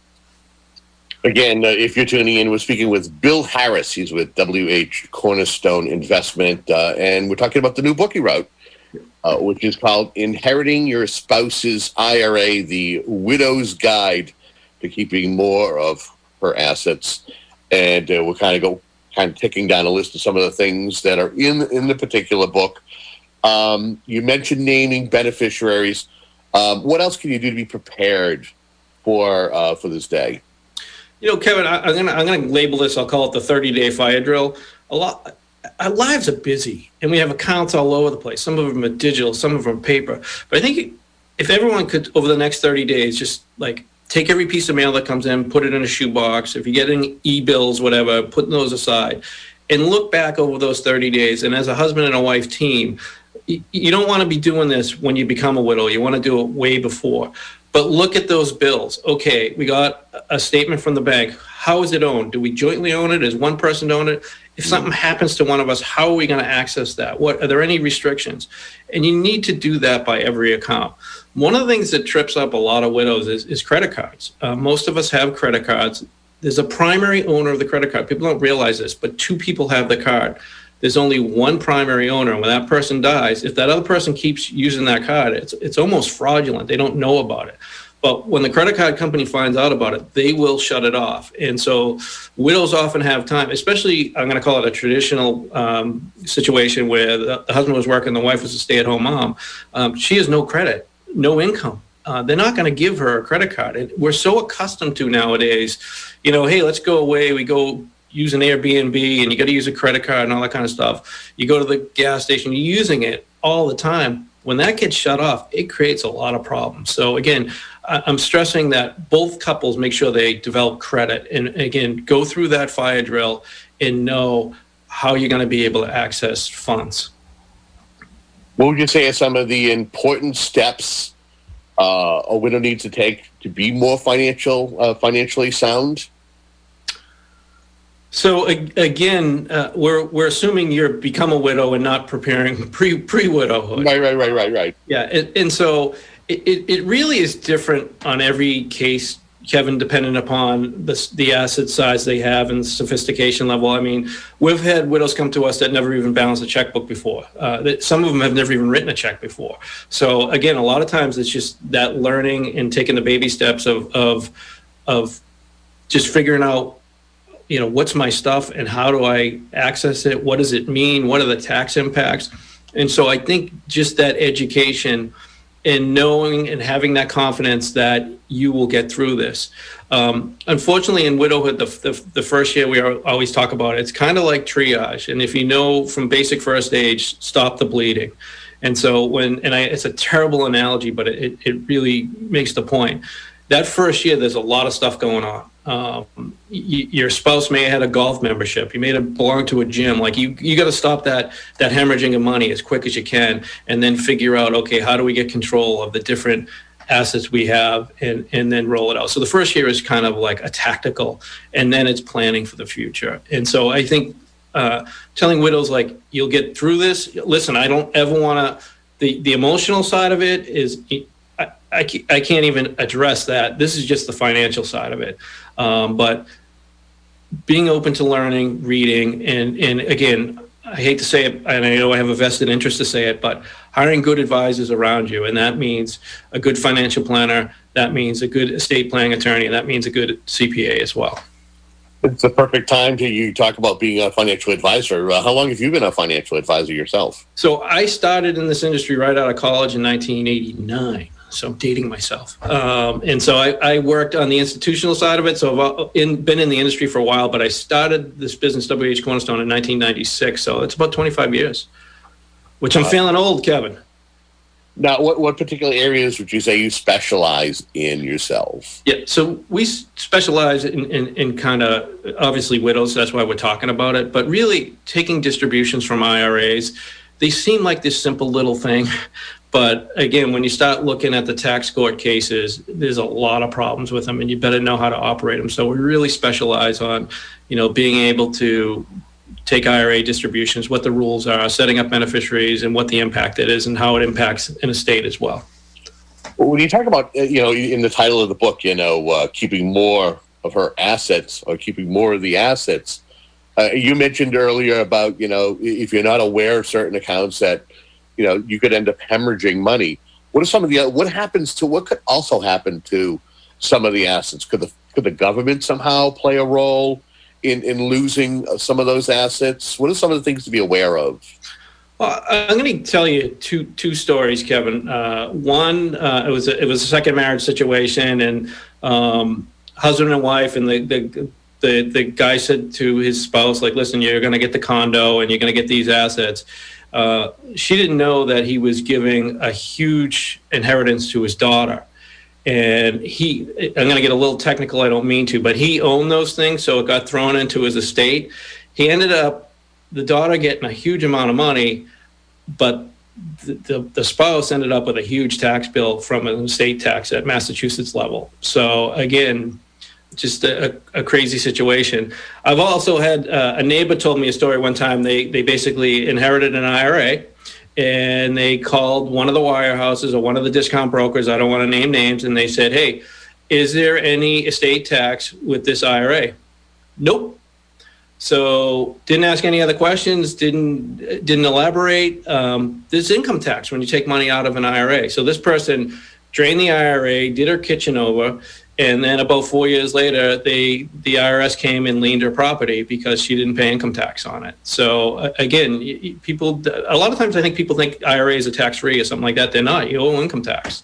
Again, if you're tuning in, we're speaking with Bill Harris. He's with WH Cornerstone Investment, and we're talking about the new book he wrote, which is called Inheriting Your Spouse's IRA, the Widow's Guide to Keeping More of Her Assets. And we're kind of ticking down a list of some of the things that are in the particular book. You mentioned naming beneficiaries. What else can you do to be prepared for this day? Kevin, I'm gonna label this. I'll call it the 30-day fire drill. Our lives are busy, and we have accounts all over the place. Some of them are digital, some of them are paper. But I think if everyone could, over the next 30 days, just take every piece of mail that comes in, put it in a shoebox. If you're getting e-bills, whatever, put those aside, and look back over those 30 days. And as a husband and a wife team, you don't want to be doing this when you become a widow. You want to do it way before. But look at those bills. Okay, we got a statement from the bank. How is it owned? Do we jointly own it? Is one person own it? If something happens to one of us, how are we going to access that? Are there any restrictions? And you need to do that by every account. One of the things that trips up a lot of widows is credit cards. Most of us have credit cards. There's a primary owner of the credit card. People don't realize this, but two people have the card. There's only one primary owner. And when that person dies, if that other person keeps using that card, it's almost fraudulent. They don't know about it. But when the credit card company finds out about it, they will shut it off. And so widows often have time, especially, I'm going to call it a traditional situation where the husband was working, the wife was a stay-at-home mom. She has no credit, no income. They're not going to give her a credit card. And we're so accustomed to nowadays, hey, let's go away. We go use an Airbnb, and you got to use a credit card and all that kind of stuff. You go to the gas station, you're using it all the time. When that gets shut off, it creates a lot of problems. So again, I'm stressing that both couples make sure they develop credit and, again, go through that fire drill and know how you're going to be able to access funds. What would you say are some of the important steps a widow needs to take to be more financially sound? So again, we're assuming you're become a widow and not preparing pre-widowhood. Right. Yeah, and so it really is different on every case, Kevin, depending upon the asset size they have and the sophistication level. I mean, we've had widows come to us that never even balanced a checkbook before. Some of them have never even written a check before. So again, a lot of times it's just that learning and taking the baby steps of just figuring out, what's my stuff and how do I access it? What does it mean? What are the tax impacts? And so I think just that education and knowing and having that confidence that you will get through this. Unfortunately, in widowhood, the first year we always talk about it, it's kind of like triage. And if you know from basic first aid, stop the bleeding. And so it's a terrible analogy, but it really makes the point. That first year, there's a lot of stuff going on. Your spouse may have had a golf membership. You may have belonged to a gym. Like you got to stop that hemorrhaging of money as quick as you can, and then figure out, okay, how do we get control of the different assets we have, and then roll it out. So the first year is kind of like a tactical, and then it's planning for the future. And so I think telling widows, like, you'll get through this. Listen, I don't ever want to. The emotional side of it is. I can't even address that. This is just the financial side of it. But being open to learning, reading, and again, I hate to say it, and I know I have a vested interest to say it, but hiring good advisors around you, and that means a good financial planner, that means a good estate planning attorney, and that means a good CPA as well. It's the perfect time you talk about being a financial advisor. How long have you been a financial advisor yourself? So I started in this industry right out of college in 1989. So I'm dating myself. And so I worked on the institutional side of it. So I've been in the industry for a while, but I started this business, WH Cornerstone, in 1996. So it's about 25 years, which I'm feeling old, Kevin. Now, what particular areas would you say you specialize in yourself? Yeah, so we specialize in kind of, obviously, widows. That's why we're talking about it. But really taking distributions from IRAs, they seem like this simple little thing. But again, when you start looking at the tax court cases, there's a lot of problems with them, and you better know how to operate them. So we really specialize on, being able to take IRA distributions, what the rules are, setting up beneficiaries, and what the impact it is, and how it impacts an estate as well. Well, when you talk about, in the title of the book, keeping more of her assets or keeping more of the assets, you mentioned earlier about, if you're not aware of certain accounts that, you could end up hemorrhaging money. What are some of what could also happen to some of the assets? Could the government somehow play a role in losing some of those assets? What are some of the things to be aware of? Well, I'm going to tell you two stories, Kevin. One, it was a second marriage situation, and husband and wife, and the guy said to his spouse, like, listen, you're going to get the condo and you're going to get these assets. She didn't know that he was giving a huge inheritance to his daughter. And I'm going to get a little technical, I don't mean to, but he owned those things, so it got thrown into his estate. He ended up, the daughter getting a huge amount of money, but the spouse ended up with a huge tax bill from an estate tax at Massachusetts level. So again, just a crazy situation. I've also had a neighbor told me a story one time. They basically inherited an IRA, and they called one of the wirehouses or one of the discount brokers, I don't want to name names, and they said, hey, is there any estate tax with this IRA? Nope. So didn't ask any other questions, didn't elaborate. There's income tax when you take money out of an IRA. So this person drained the IRA, did her kitchen over, and then about 4 years later, the IRS came and liened her property because she didn't pay income tax on it. So again, a lot of times I think people think IRAs are tax-free or something like that. They're not. You owe income tax.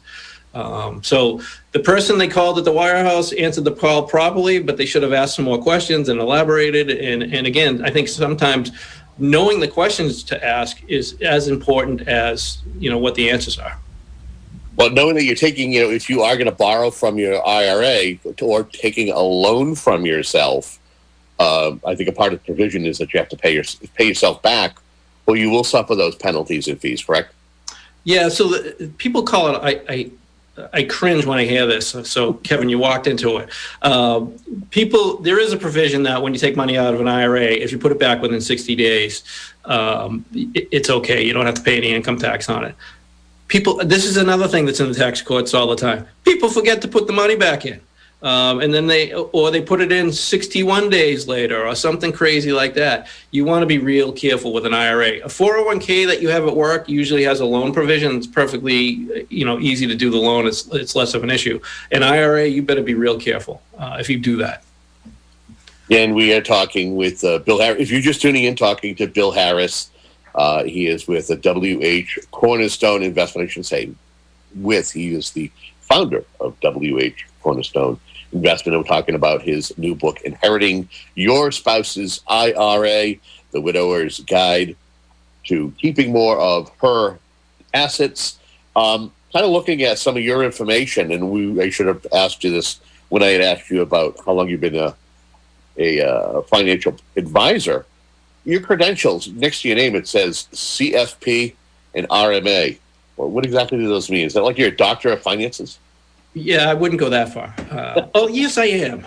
So the person they called at the wirehouse answered the call properly, but they should have asked some more questions and elaborated. And again, I think sometimes knowing the questions to ask is as important as what the answers are. Well, knowing that you're taking, if you are going to borrow from your IRA or taking a loan from yourself, I think a part of the provision is that you have to pay yourself back, or you will suffer those penalties and fees, correct? Yeah, so people call it, I cringe when I hear this. So, Kevin, you walked into it. There is a provision that when you take money out of an IRA, if you put it back within 60 days, it's okay. You don't have to pay any income tax on it. This is another thing that's in the tax courts all the time. People forget to put the money back in. And then they put it in 61 days later or something crazy like that. You want to be real careful with an IRA. A 401k that you have at work usually has a loan provision. It's perfectly, easy to do the loan. It's less of an issue. An IRA, you better be real careful if you do that. And we are talking with Bill Harris. If you're just tuning in, talking to Bill Harris. He is with the WH Cornerstone Investment. I should say he is the founder of WH Cornerstone Investment. And we're talking about his new book, Inheriting Your Spouse's IRA, The Widower's Guide to Keeping More of Her Assets. Kind of looking at some of your information, and I should have asked you this when I had asked you about how long you've been a financial advisor. Your credentials, next to your name, it says CFP and RMA. Well, what exactly do those mean? Is that like you're a doctor of finances? Yeah, I wouldn't go that far. Oh, yes, I am.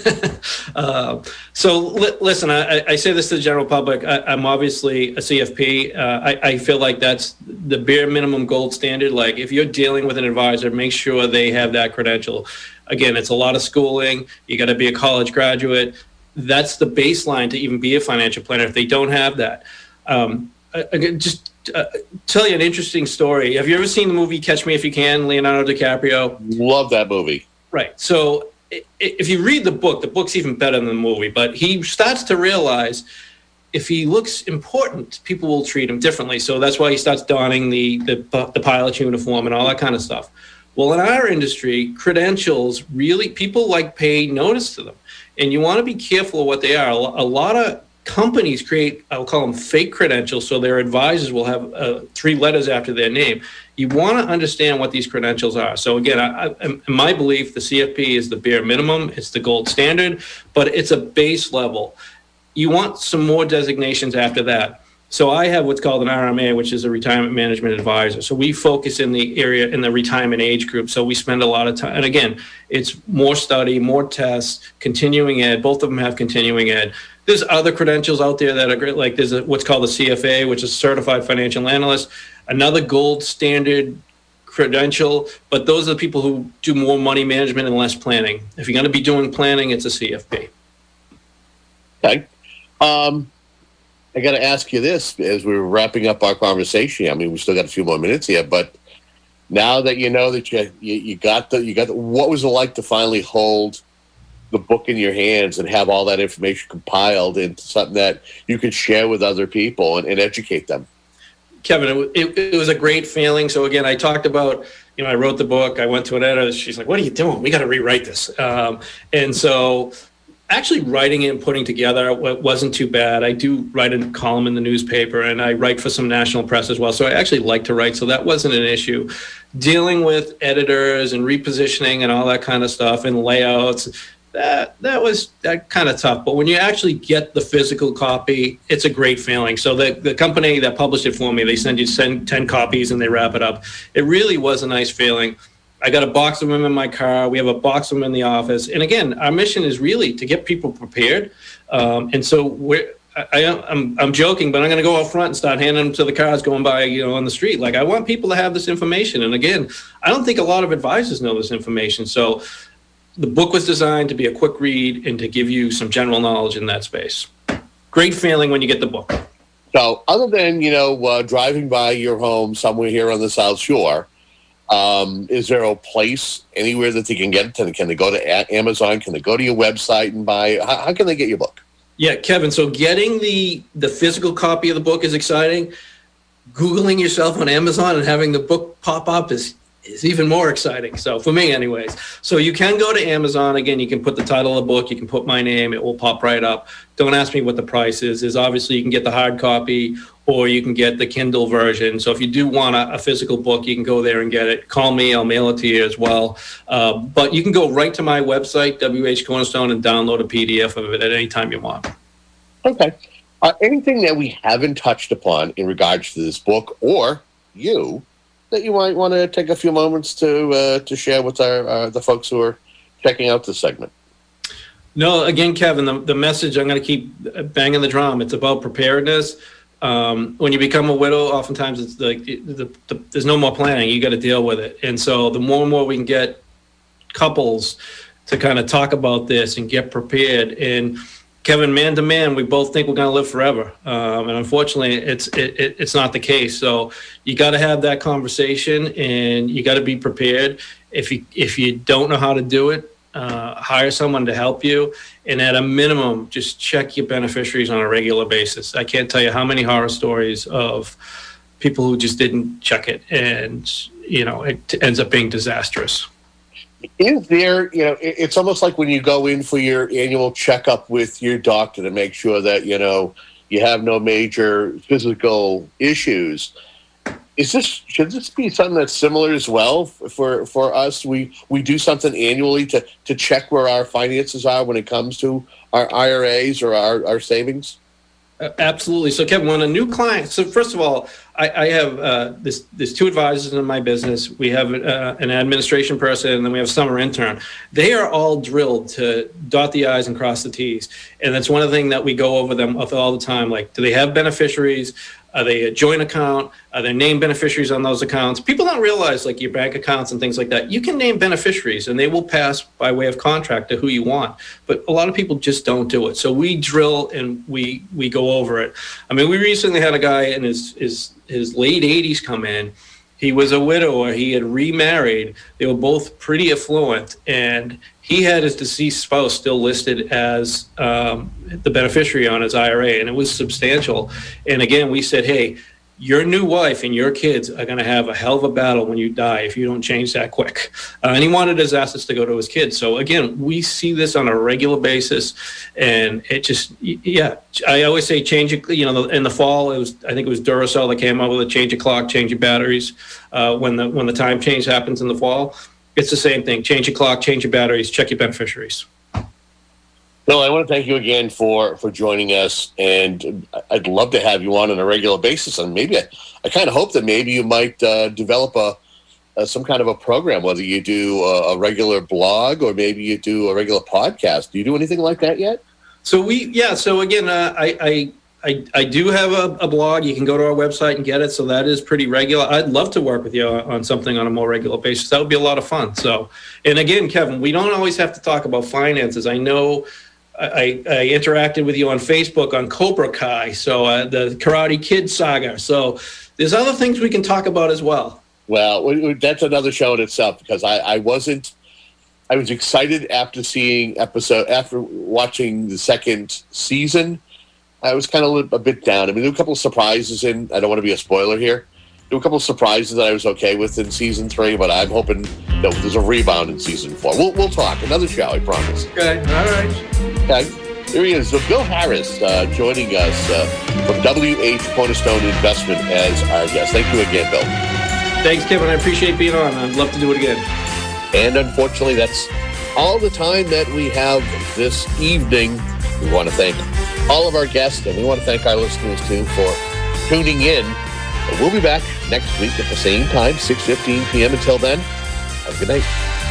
Listen, I say this to the general public. I'm obviously a CFP. I feel like that's the bare minimum gold standard. Like, if you're dealing with an advisor, make sure they have that credential. Again, it's a lot of schooling. You got to be a college graduate. That's the baseline to even be a financial planner. If they don't have that, tell you an interesting story. Have you ever seen the movie Catch Me If You Can, Leonardo DiCaprio? Love that movie. Right. So if you read the book's even better than the movie, but he starts to realize if he looks important, people will treat him differently. So that's why he starts donning the pilot's uniform and all that kind of stuff. Well, in our industry, credentials really, people pay notice to them. And you want to be careful of what they are. A lot of companies create, I'll call them fake credentials, so their advisors will have 3 letters after their name. You want to understand what these credentials are. So again, in my belief, the CFP is the bare minimum. It's the gold standard, but it's a base level. You want some more designations after that. So I have what's called an RMA, which is a retirement management advisor. So we focus in the area, in the retirement age group. So we spend a lot of time. And again, it's more study, more tests, continuing ed. Both of them have continuing ed. There's other credentials out there that are great. Like there's what's called a CFA, which is Certified Financial Analyst, another gold standard credential. But those are the people who do more money management and less planning. If you're going to be doing planning, it's a CFP. Okay. I got to ask you this as we're wrapping up our conversation. I mean, we still got a few more minutes here, but now that you know that you got what was it like to finally hold the book in your hands and have all that information compiled into something that you could share with other people and educate them? Kevin, it was a great feeling. So again, I talked about, I wrote the book. I went to an editor. She's like, "What are you doing? We got to rewrite this." And so actually writing it and putting together wasn't too bad. I do write a column in the newspaper, and I write for some national press as well. So I actually like to write, so that wasn't an issue. Dealing with editors and repositioning and all that kind of stuff and layouts, that was kind of tough. But when you actually get the physical copy, it's a great feeling. So the company that published it for me, they send you 10 copies and they wrap it up. It really was a nice feeling. I got a box of them in my car. We have a box of them in the office. And again, our mission is really to get people prepared. And so I'm joking, but I'm going to go out front and start handing them to the cars going by, on the street. Like, I want people to have this information. And again, I don't think a lot of advisors know this information. So the book was designed to be a quick read and to give you some general knowledge in that space. Great feeling when you get the book. So other than, driving by your home somewhere here on the South Shore, is there a place anywhere that they can get it? Can they go to Amazon? Can they go to your website and buy? How can they get your book? Yeah, Kevin. So getting the physical copy of the book is exciting. Googling yourself on Amazon and having the book pop up is even more exciting. So for me anyways. So you can go to Amazon. Again, you can put the title of the book. You can put my name. It will pop right up. Don't ask me what the price is. Obviously you can get the hard copy, or you can get the Kindle version. So if you do want a physical book, you can go there and get it. Call me, I'll mail it to you as well. But you can go right to my website, WH Cornerstone, and download a PDF of it at any time you want. Okay. Anything that we haven't touched upon in regards to this book or you that you might want to take a few moments to share with the folks who are checking out this segment? No, again, Kevin, the message, I'm going to keep banging the drum. It's about preparedness. When you become a widow, oftentimes it's like there's no more planning. You got to deal with it. And so the more and more we can get couples to kind of talk about this and get prepared. And Kevin, man to man, we both think we're going to live forever. And unfortunately, it's not the case. So you got to have that conversation, and you got to be prepared. If you don't know how to do it, hire someone to help you. And at a minimum, just check your beneficiaries on a regular basis. I can't tell you how many horror stories of people who just didn't check it, and it ends up being disastrous. Is there, it's almost like when you go in for your annual checkup with your doctor to make sure that, you have no major physical issues. Should this be something that's similar as well for us? We do something annually to check where our finances are when it comes to our IRAs or our savings? Absolutely. So, Kevin, when a new client, so first of all, I have there's two advisors in my business. We have an administration person, and then we have a summer intern. They are all drilled to dot the I's and cross the T's. And that's one of the things that we go over them all the time. Like, do they have beneficiaries? Are they a joint account? Are there named beneficiaries on those accounts? People don't realize, like your bank accounts and things like that, you can name beneficiaries and they will pass by way of contract to who you want. But a lot of people just don't do it. So we drill and we go over it. I mean, we recently had a guy in his late 80s come in. He was a widower. He had remarried. They were both pretty affluent, and he had his deceased spouse still listed as the beneficiary on his IRA, and it was substantial. And again, we said, hey, your new wife and your kids are going to have a hell of a battle when you die if you don't change that quick. And he wanted his assets to go to his kids. So again, we see this on a regular basis, and it just, I always say change it. In the fall, I think it was Duracell that came up with a change your clock, change your batteries. When the time change happens in the fall, it's the same thing. Change your clock, change your batteries, check your beneficiaries. Bill, I want to thank you again for joining us, and I'd love to have you on a regular basis. And maybe I kind of hope that maybe you might develop some kind of a program, whether you do a regular blog or maybe you do a regular podcast. Do you do anything like that yet? So again, I do have a blog. You can go to our website and get it. So that is pretty regular. I'd love to work with you on something on a more regular basis. That would be a lot of fun. So, and again, Kevin, we don't always have to talk about finances. I know I interacted with you on Facebook on Cobra Kai, so the Karate Kid saga. So there's other things we can talk about as well. Well, that's another show in itself, because I was excited after watching the second season. I was kind of a bit down. I mean, there were a couple of surprises I don't want to be a spoiler here. There were a couple of surprises that I was okay with in season 3, but I'm hoping that there's a rebound in season 4. We'll talk. Another show, I promise. Okay, all right. Okay, here he is. So Bill Harris joining us from WH Cornerstone Investment as our guest. Thank you again, Bill. Thanks, Kevin. I appreciate being on. I'd love to do it again. And unfortunately, that's all the time that we have this evening. We want to thank all of our guests, and we want to thank our listeners, too, for tuning in. We'll be back next week at the same time, 6:15 p.m. Until then, have a good night.